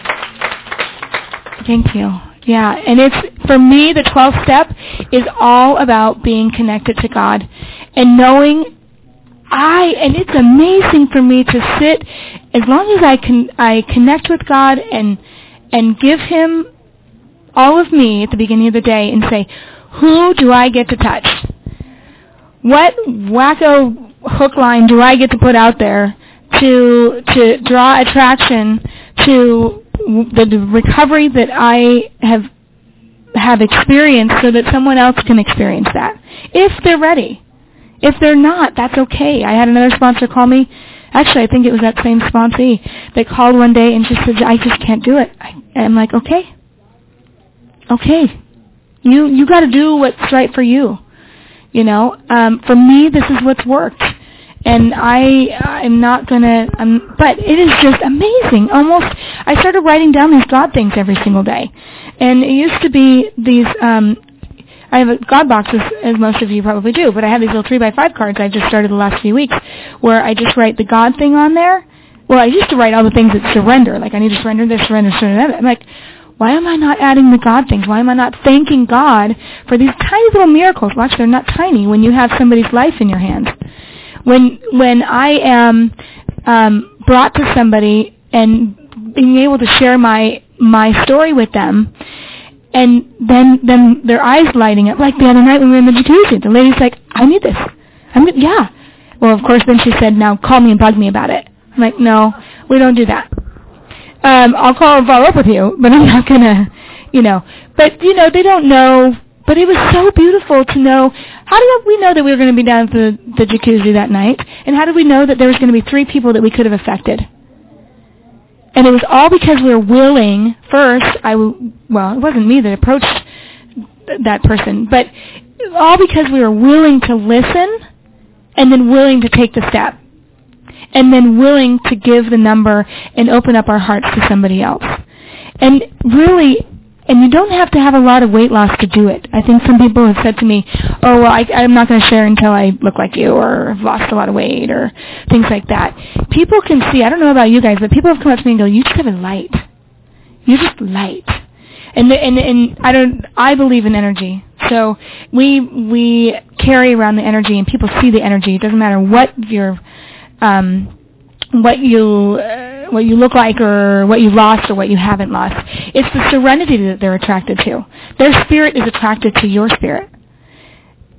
thank you. Yeah, and it's, for me, the 12th step is all about being connected to God and knowing and it's amazing for me to sit, as long as I connect with God and give him all of me at the beginning of the day and say, who do I get to touch? What wacko hook line do I get to put out there to draw attraction to the recovery that I have experienced, so that someone else can experience that, if they're ready. If they're not, that's okay. I had another sponsor call me. Actually, I think it was that same sponsee that called one day and just said, I just can't do it. I'm like, okay. You got to do what's right for you. You know, for me, this is what's worked. And I'm not going to, but it is just amazing. Almost, I started writing down these God things every single day. And it used to be these, I have a God box, as most of you probably do, but I have these little 3x5 cards I just started the last few weeks, where I just write the God thing on there. Well, I used to write all the things that surrender, like I need to surrender this, surrender that. I'm like, why am I not adding the God things? Why am I not thanking God for these tiny little miracles? Watch, they're not tiny when you have somebody's life in your hands. When I am brought to somebody and being able to share my story with them, and then their eyes lighting up, like the other night when we were in the jacuzzi. The lady's like, I need this. Yeah. Well, of course, then she said, now call me and bug me about it. I'm like, no, we don't do that. I'll call and follow up with you, but I'm not going to, you know. But, you know, they don't know. But it was so beautiful to know. How did we know that we were going to be down at the jacuzzi that night? And how did we know that there was going to be 3 people that we could have affected? And it was all because we were willing. First, well, it wasn't me that approached that person, but all because we were willing to listen, and then willing to take the step, and then willing to give the number and open up our hearts to somebody else. And really, and you don't have to have a lot of weight loss to do it. I think some people have said to me, oh, well, I'm not going to share until I look like you, or have lost a lot of weight, or things like that. People can see, I don't know about you guys, but people have come up to me and go, you just have a light. You're just light. And I believe in energy. So we carry around the energy, and people see the energy. It doesn't matter what what you look like, or what you lost, or what you haven't lost. It's the serenity that they're attracted to. Their spirit is attracted to your spirit.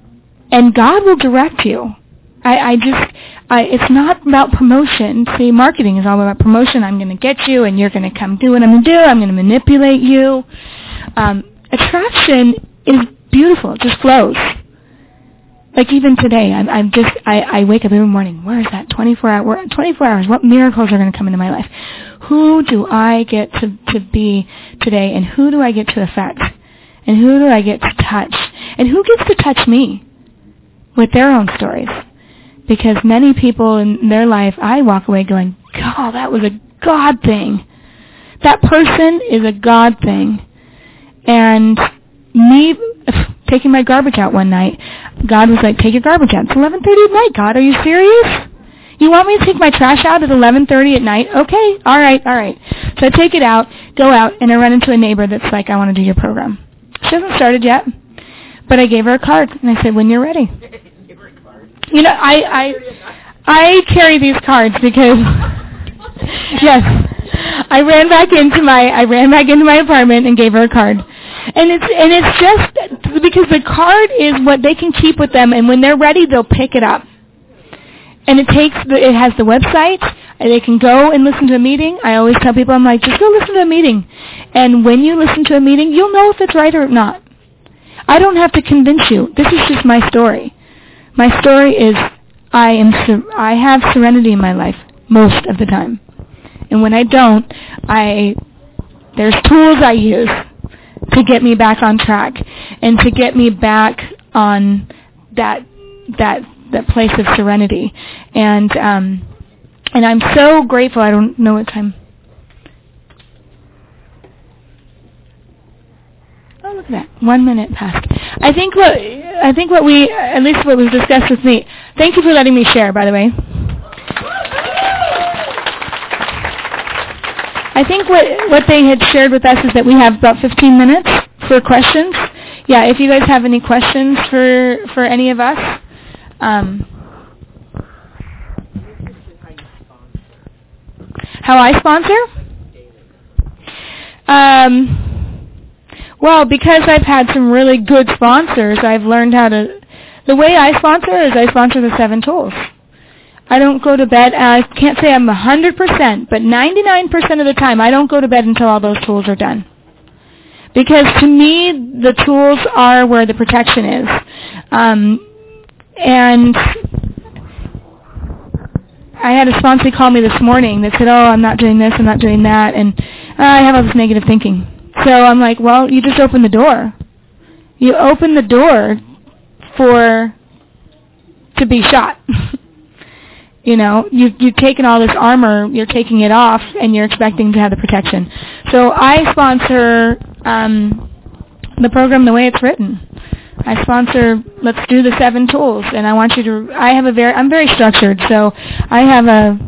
And God will direct you. It's not about promotion. See, marketing is all about promotion. I'm going to get you, and you're going to come do what I'm going to do. I'm going to manipulate you. Attraction is beautiful. It just flows. Like even today, I wake up every morning. Where is that 24 hours? What miracles are going to come into my life? Who do I get to be today, and who do I get to affect? And who do I get to touch? And who gets to touch me with their own stories? Because many people in their life, I walk away going, God, that was a God thing. That person is a God thing. And me taking my garbage out one night, God was like, take your garbage out. It's 11:30 at night, God. Are you serious? You want me to take my trash out at 11:30 at night? Okay, all right. So I take it out, go out, and I run into a neighbor that's like, I want to do your program. She hasn't started yet, but I gave her a card, and I said, when you're ready. You know, I carry these cards because, yes, I ran back into my apartment and gave her a card. And it's just because the card is what they can keep with them, and when they're ready, they'll pick it up. And it has the website, and they can go and listen to a meeting. I always tell people, I'm like, just go listen to a meeting. And when you listen to a meeting, you'll know if it's right or not. I don't have to convince you. This is just my story. My story is I have serenity in my life most of the time. And when I don't, there's tools I use to get me back on track and to get me back on that place of serenity. And I'm so grateful. I don't know what time. Oh, look at that. 1 minute passed. I think what was discussed with me. Thank you for letting me share, by the way. I think what they had shared with us is that we have about 15 minutes for questions. Yeah, if you guys have any questions for any of us. How I sponsor? Well, because I've had some really good sponsors, I've learned how to... The way I sponsor is I sponsor the 7 tools. I don't go to bed, and I can't say I'm 100%, but 99% of the time I don't go to bed until all those tools are done. Because to me, the tools are where the protection is. And I had a sponsor call me this morning that said, I'm not doing this, I'm not doing that, and I have all this negative thinking. So I'm like, well, you just open the door. You open the door to be shot. You know, you've taken all this armor, you're taking it off, and you're expecting to have the protection. So I sponsor the program the way it's written. I sponsor, let's do the 7 tools, and I want you to, I'm very structured, so I have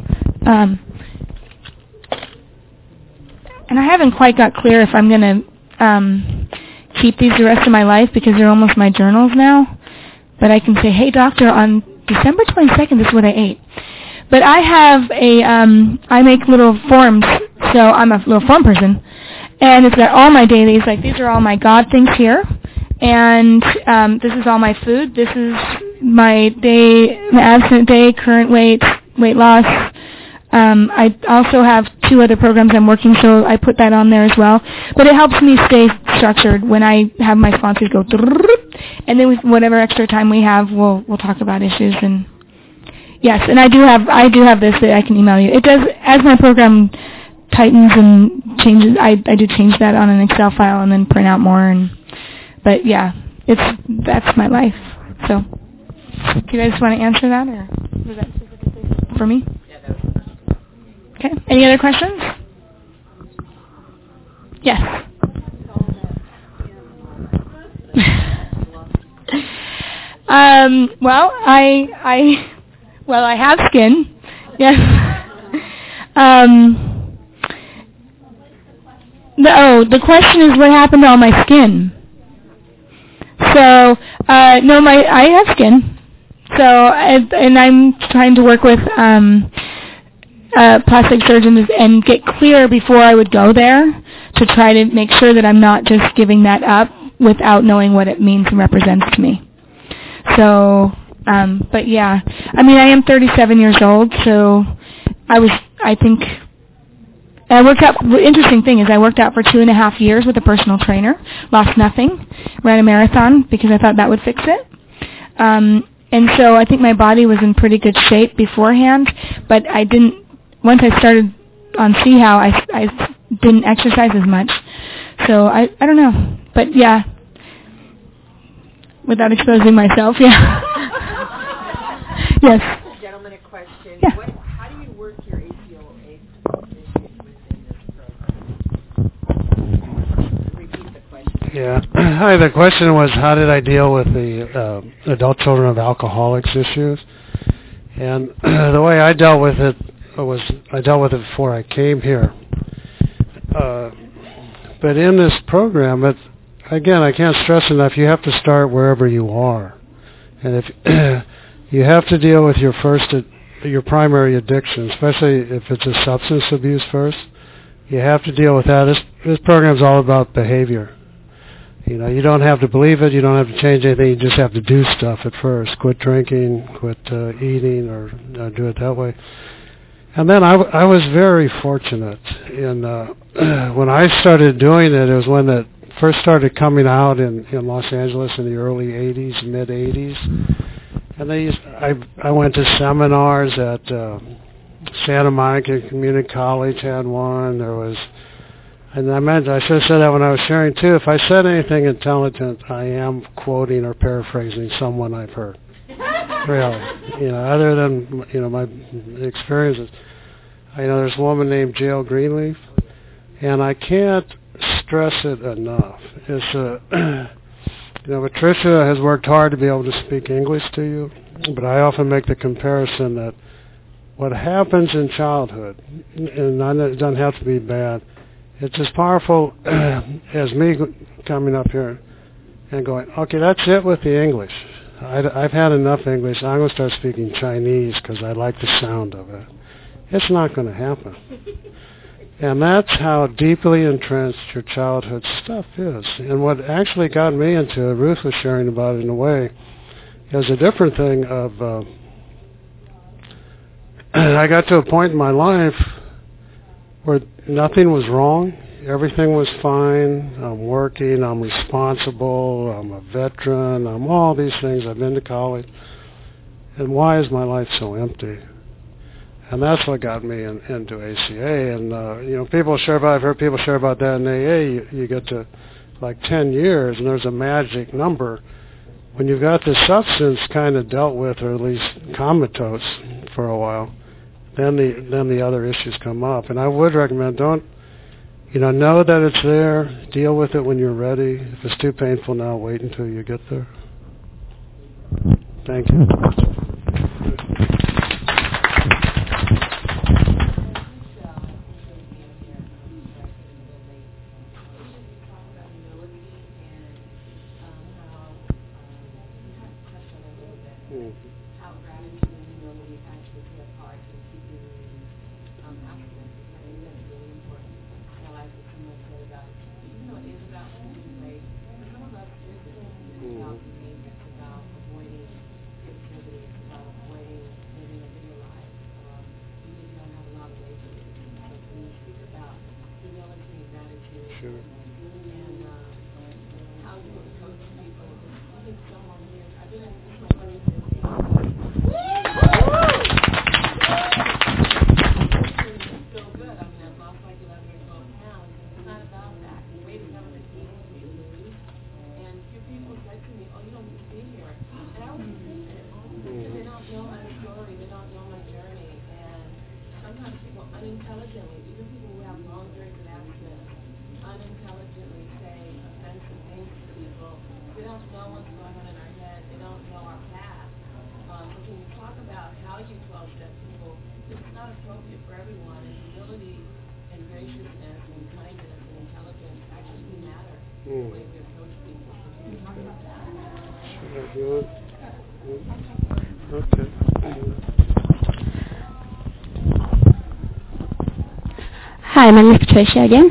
and I haven't quite got clear if I'm going to keep these the rest of my life because they're almost my journals now. But I can say, hey, doctor, on December 22nd, this is what I ate. But I have I make little forms, so I'm a little form person. And it's got all my dailies, like these are all my God things here. And this is all my food. This is my abstinent day, current weight loss. I also have 2 other programs I'm working, so I put that on there as well. But it helps me stay structured when I have my sponsors go, and then with whatever extra time we have, we'll talk about issues. And yes, and I do have this that I can email you. It does, as my program tightens and changes, I do change that on an Excel file and then print out more. But yeah, that's my life. So, do you guys want to answer that, or was that specifically for me? Okay. Any other questions? Yes. Well, I have skin. Yes. The question is what happened to all my skin. So, no, I have skin. So, and I'm trying to work with plastic surgeons and get clear before I would go there to try to make sure that I'm not just giving that up without knowing what it means and represents to me. So, but yeah, I mean, I am 37 years old, so I worked out, the interesting thing is I worked out for 2.5 years with a personal trainer, lost nothing, ran a marathon because I thought that would fix it. And so I think my body was in pretty good shape beforehand, but once I started on C-How, I didn't exercise as much. So I don't know, but yeah, without exposing myself, yeah. Yes. Gentleman, a question. Yeah. How do you work your ACOA issues within this program? Repeat the question. Yeah. Hi, the question was, how did I deal with the adult children of alcoholics issues? And the way I dealt with it was, I dealt with it before I came here. But in this program, again, I can't stress enough, you have to start wherever you are. And if you have to deal with your primary addiction, especially if it's a substance abuse first, you have to deal with that. This program's all about behavior. You know, you don't have to believe it, you don't have to change anything, you just have to do stuff at first. Quit drinking, quit eating, or do it that way. And then I was very fortunate in when I started doing it. It was when it first started coming out in Los Angeles in the early 80s, mid 80s. And I went to seminars at Santa Monica Community College had one. There was, and I should have said that when I was sharing too. If I said anything intelligent, I am quoting or paraphrasing someone I've heard. Really, other than my experiences. There's a woman named Jill Greenleaf, and I can't stress it enough. It's Patricia has worked hard to be able to speak English to you, but I often make the comparison that what happens in childhood, and it doesn't have to be bad, it's as powerful as me coming up here and going, okay, that's it with the English. I've had enough English. I'm going to start speaking Chinese because I like the sound of it. It's not going to happen. And that's how deeply entrenched your childhood stuff is. And what actually got me into it, Ruth was sharing about it in a way, is a different thing of, I got to a point in my life where nothing was wrong. Everything was fine. I'm working. I'm responsible. I'm a veteran. I'm all these things. I've been to college. And why is my life so empty? And that's what got me into ACA. And, people share about, I've heard people share about that in AA. You get to like 10 years, and there's a magic number. When you've got this substance kind of dealt with, or at least comatose for a while, then the other issues come up. And I would recommend, know that it's there, deal with it when you're ready. If it's too painful now, wait until you get there. Thank you. Hi, my name is Patricia again.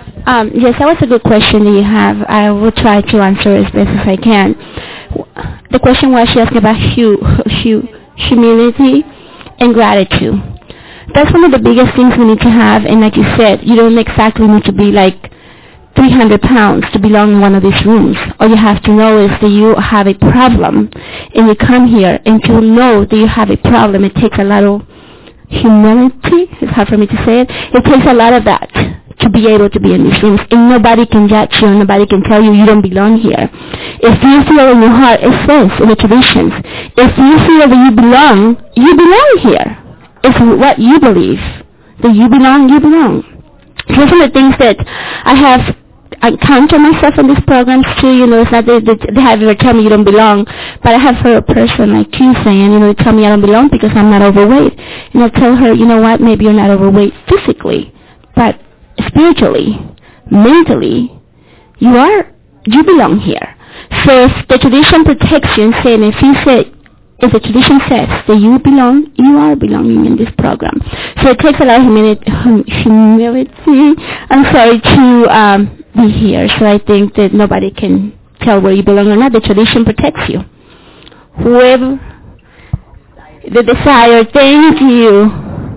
Yes, that was a good question that you have. I will try to answer as best as I can. the question was, she asked about humility and gratitude. That's one of the biggest things we need to have, and like you said, you don't exactly need to be like 300 pounds to belong in one of these rooms. All you have to know is that you have a problem, and you come here, and to know that you have a problem, it takes a lot of humility. It's hard for me to say it. It takes a lot of that to be able to be in these rooms, and nobody can judge you, and nobody can tell you you don't belong here. If you feel in your heart, it says in the traditions, if you feel that you belong here. It's what you believe. That you belong, you belong. Here's some of the things that I encountered myself in these programs too. It's not that they have ever tell me you don't belong, but I have heard a person like you saying, they tell me I don't belong because I'm not overweight. And I tell her, you know what, maybe you're not overweight physically, but spiritually, mentally, you belong here. So if the tradition protects you and saying, if the tradition says that you belong, you are belonging in this program. So it takes a lot of humility, to be here. So I think that nobody can tell where you belong or not. The tradition protects you. Whoever, the desire, thank you.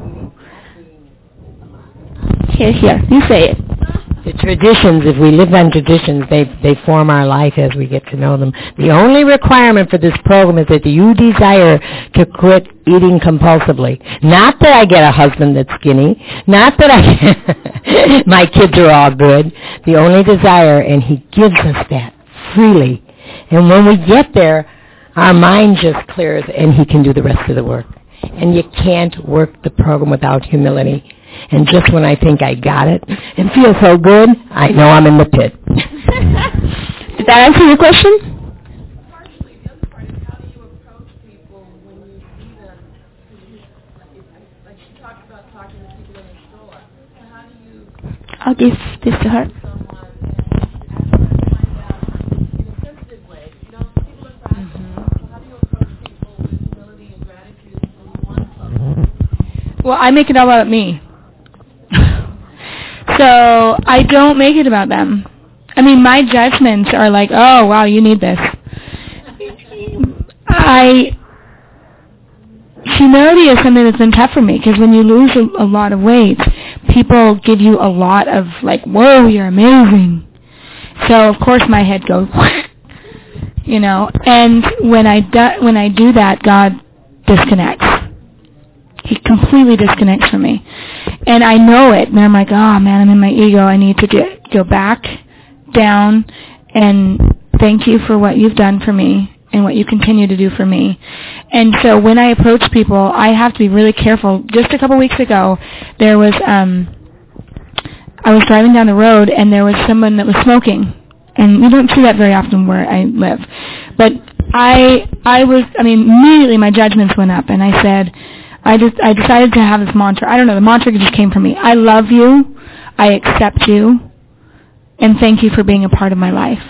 Here, you say it. The traditions, if we live on traditions, they form our life as we get to know them. The only requirement for this program is that you desire to quit eating compulsively. Not that I get a husband that's skinny. Not that my kids are all good. The only desire, and he gives us that freely. And when we get there, our mind just clears and he can do the rest of the work. And you can't work the program without humility. And just when I think I got it and feel so good, I know I'm in the pit. Did that answer your question? Partially. The other part is, how do you approach people when you see them? Like she talked about talking to people in the store. So how do you... I'll give this to her. Someone and find out in a sensitive way? People are fragile. So how do you approach people with humility and gratitude when you want to? Well, I make it all about me. So I don't make it about them. I mean, my judgments are like, oh, wow, you need this. Humility is something that's been tough for me, because when you lose a lot of weight, people give you a lot of like, whoa, you're amazing. So of course my head goes, and when I do that, God disconnects. He completely disconnects from me. And I know it. And I'm like, oh, man, I'm in my ego. I need to go back down and thank you for what you've done for me and what you continue to do for me. And so when I approach people, I have to be really careful. Just a couple weeks ago, there was, I was driving down the road, and there was someone that was smoking. And we don't see that very often where I live. But immediately my judgments went up, and I said, I decided to have this mantra. I don't know, the mantra just came from me. I love you, I accept you, and thank you for being a part of my life.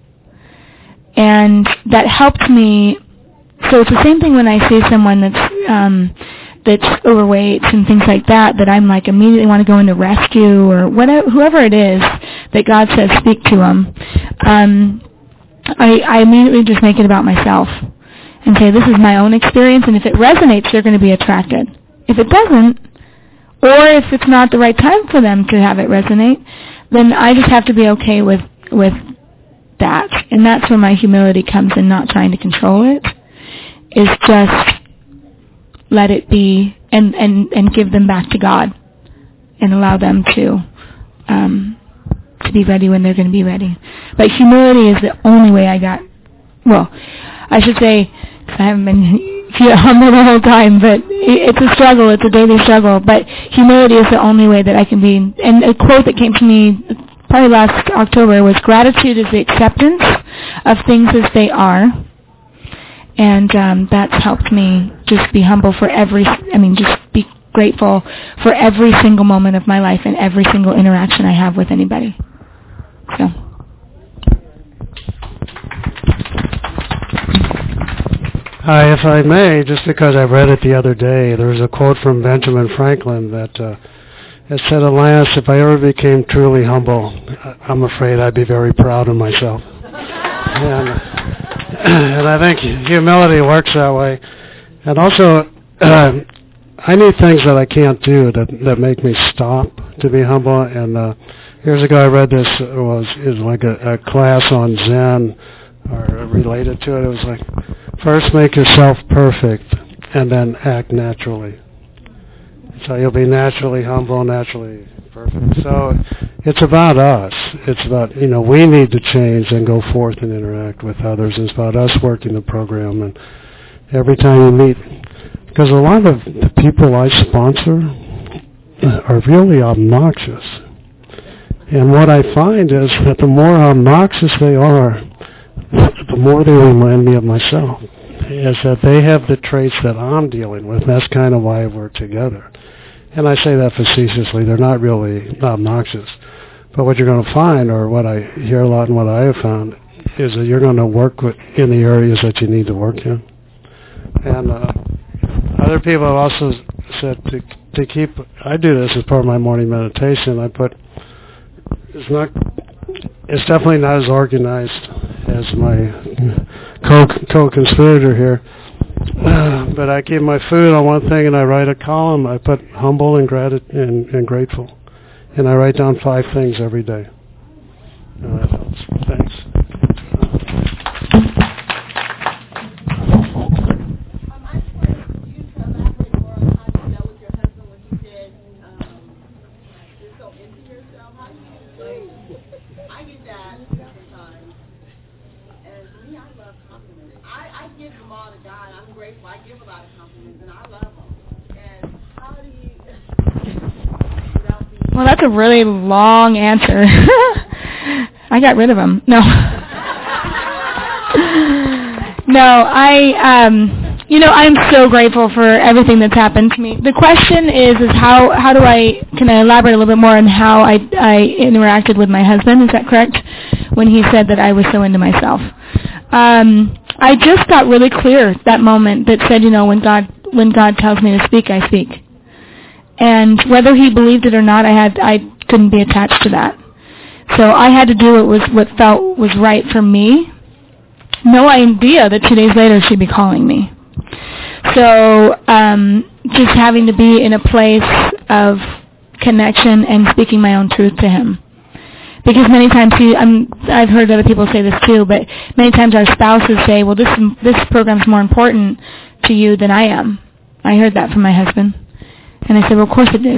And that helped me. So it's the same thing when I see someone that's overweight and things like that I'm like immediately want to go into rescue or whatever, whoever it is that God says speak to them. I immediately just make it about myself and say, this is my own experience, and if it resonates, they're going to be attracted. If it doesn't, or if it's not the right time for them to have it resonate, then I just have to be okay with that. And that's where my humility comes in, not trying to control it, is just let it be and give them back to God and allow them to be ready when they're going to be ready. But humility is the only way I should say, because I haven't been humble the whole time, but it's a struggle. It's a daily struggle. But humility is the only way that I can be. And a quote that came to me probably last October was, gratitude is the acceptance of things as they are. And that's helped me just be humble for just be grateful for every single moment of my life and every single interaction I have with anybody. So. Hi, if I may, just because I read it the other day, there was a quote from Benjamin Franklin that it said, alas, if I ever became truly humble, I'm afraid I'd be very proud of myself. And I think humility works that way. And also, I need things that I can't do that make me stop to be humble. And years ago I read this, it was like a class on Zen, or related to it. It was like, first make yourself perfect, and then act naturally. So you'll be naturally humble, naturally perfect. So it's about us. It's about, we need to change and go forth and interact with others. It's about us working the program. And every time you meet, because a lot of the people I sponsor are really obnoxious. And what I find is that the more obnoxious they are, the more they remind me of myself. Is that they have the traits that I'm dealing with. That's kind of why we're together. And I say that facetiously. They're not really obnoxious. But what you're going to find, or what I hear a lot and what I have found, is that you're going to work in the areas that you need to work in. And other people have also said to keep, I do this as part of my morning meditation. I put, it's definitely not as organized as my co-conspirator here. But I keep my food on one thing, and I write a column. I put humble and grateful. And I write down 5 things every day. That helps. Thanks. Well, that's a really long answer. I got rid of them. No. I'm so grateful for everything that's happened to me. The question is can I elaborate a little bit more on how I interacted with my husband? Is that correct? When he said that I was so into myself. I just got really clear that moment that said, when God tells me to speak, I speak. And whether he believed it or not, I couldn't be attached to that. So I had to do what felt was right for me. No idea that 2 days later she'd be calling me. So just having to be in a place of connection and speaking my own truth to him. Because many times I've heard other people say this too, but many times our spouses say, well, this program's more important to you than I am. I heard that from my husband. And I said, well, of course it is.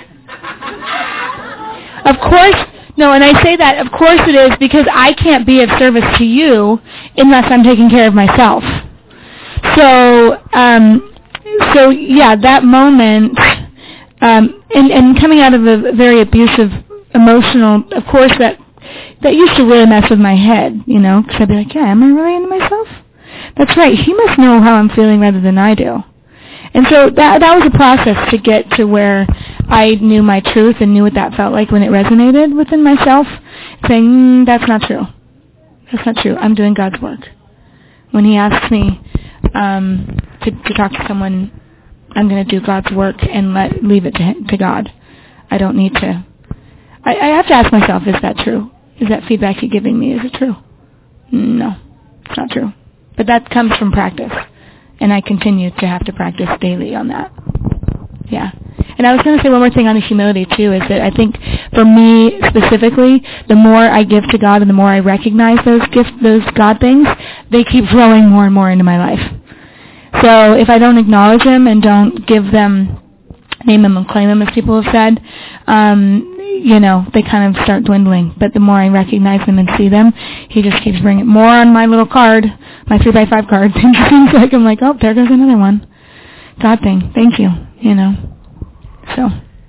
Of course, no, and I say that, of course it is, because I can't be of service to you unless I'm taking care of myself. So yeah, that moment, and coming out of a very abusive, emotional, of course, that used to really mess with my head, because I'd be like, yeah, am I really into myself? That's right, he must know how I'm feeling rather than I do. And so that was a process to get to where I knew my truth and knew what that felt like when it resonated within myself, saying, that's not true. That's not true. I'm doing God's work. When he asks me to talk to someone, I'm going to do God's work and leave it to God. I don't need to. I have to ask myself, is that true? Is that feedback you're giving me, is it true? No, it's not true. But that comes from practice. And I continue to have to practice daily on that. Yeah. And I was going to say one more thing on the humility, too, is that I think for me specifically, the more I give to God and the more I recognize those gifts, those God things, they keep flowing more and more into my life. So if I don't acknowledge them and don't give them, name them and claim them, as people have said, they kind of start dwindling. But the more I recognize them and see them, he just keeps bringing more on my little card, my 3x5 card. It seems like I'm like, oh, there goes another one. God thing. Thank you. So,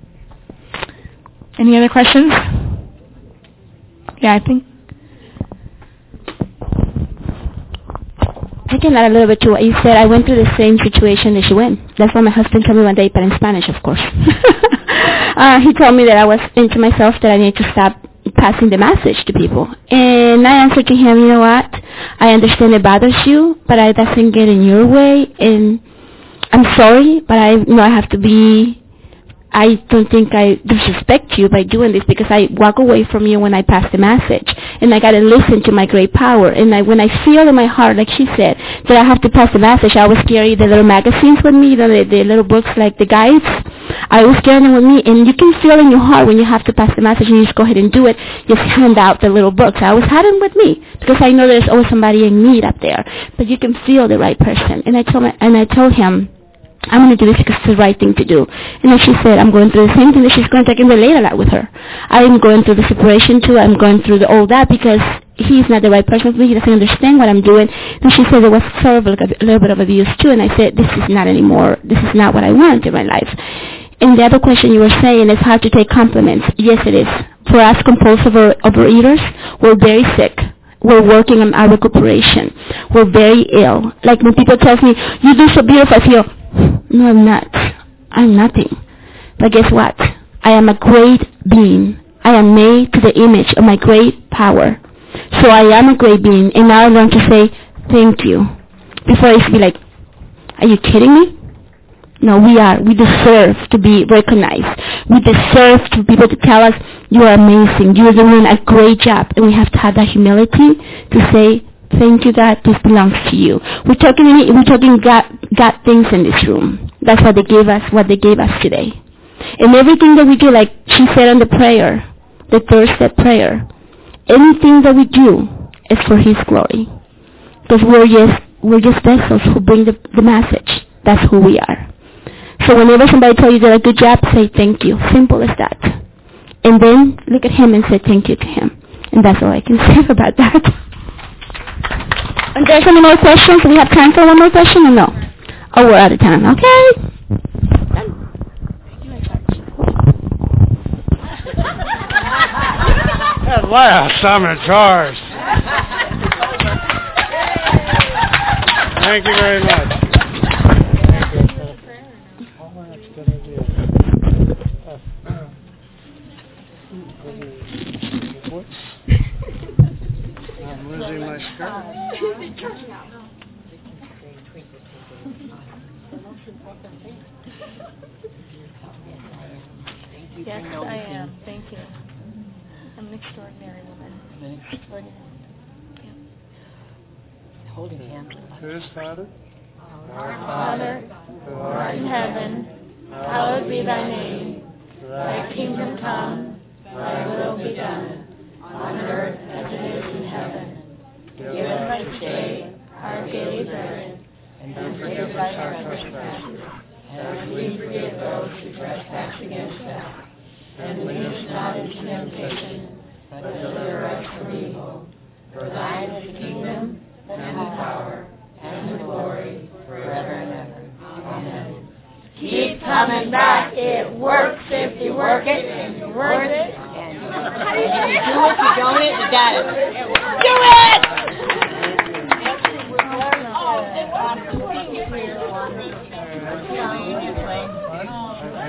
any other questions? Yeah, I think. I can add a little bit to what you said. I went through the same situation that you went. That's why my husband told me one day, but in Spanish, of course. He told me that I was into myself, that I needed to stop passing the message to people. And I answered to him, you know what? I understand it bothers you, but it doesn't get in your way. And I'm sorry, but I know I have to I don't think I disrespect you by doing this because I walk away from you when I pass the message. And I got to listen to my great power. And when I feel in my heart, like she said, that I have to pass the message, I always carry the little magazines with me, the little books like the guides. I always carry them with me. And you can feel in your heart when you have to pass the message and you just go ahead and do it. Just hand out the little books. I always had them with me because I know there's always somebody in need up there. But you can feel the right person. And I told him, I'm going to do this because it's the right thing to do. And then she said, I'm going through the same thing that she's going through. I can relate a lot with her. I'm going through the separation too. I'm going through all that because he's not the right person for me. He doesn't understand what I'm doing. And she said there was sort of like a little bit of abuse too. And I said, this is not anymore. This is not what I want in my life. And the other question you were saying is how to take compliments. Yes, it is. For us compulsive overeaters, we're very sick. We're working on our recuperation. We're very ill. Like when people tell me, you do so beautiful, I feel, no, I'm not. I'm nothing. But guess what? I am a great being. I am made to the image of my great power. So I am a great being. And now I learn to say, thank you. Before I used to be like, are you kidding me? No, we are. We deserve to be recognized. We deserve for people to tell us, you are amazing. You are doing a great job. And we have to have that humility to say, thank you, God. This belongs to you. We're talking God things in this room. That's what they gave us today. And everything that we do, like she said in the prayer, the third step prayer, anything that we do is for His glory. Because we're just vessels who bring the message. That's who we are. So whenever somebody tells you you did a good job, say thank you. Simple as that. And then look at him and say thank you to him. And that's all I can say about that. And there's any more questions? Do we have time for one more question or no? Oh, we're out of time. Okay. At last, I'm in charge. Thank you very much. I'm losing my skirt. Yes, I am. Thank you. I'm an extraordinary woman. Extraordinary. Yeah. Holding hands. Who's Father? Our Father, who art in heaven, hallowed be thy name. Thy kingdom come, thy will be done, on earth as it is in heaven. Give us this day our daily bread, and forgive us our trespasses, as we forgive those who trespass against us. And lead us not into temptation, but deliver us from evil. For thine is the kingdom, and the power, and the glory, forever and ever. Amen. Keep coming back. It works if you work it, and you work it. And you do it, you don't it, you got it. Do it!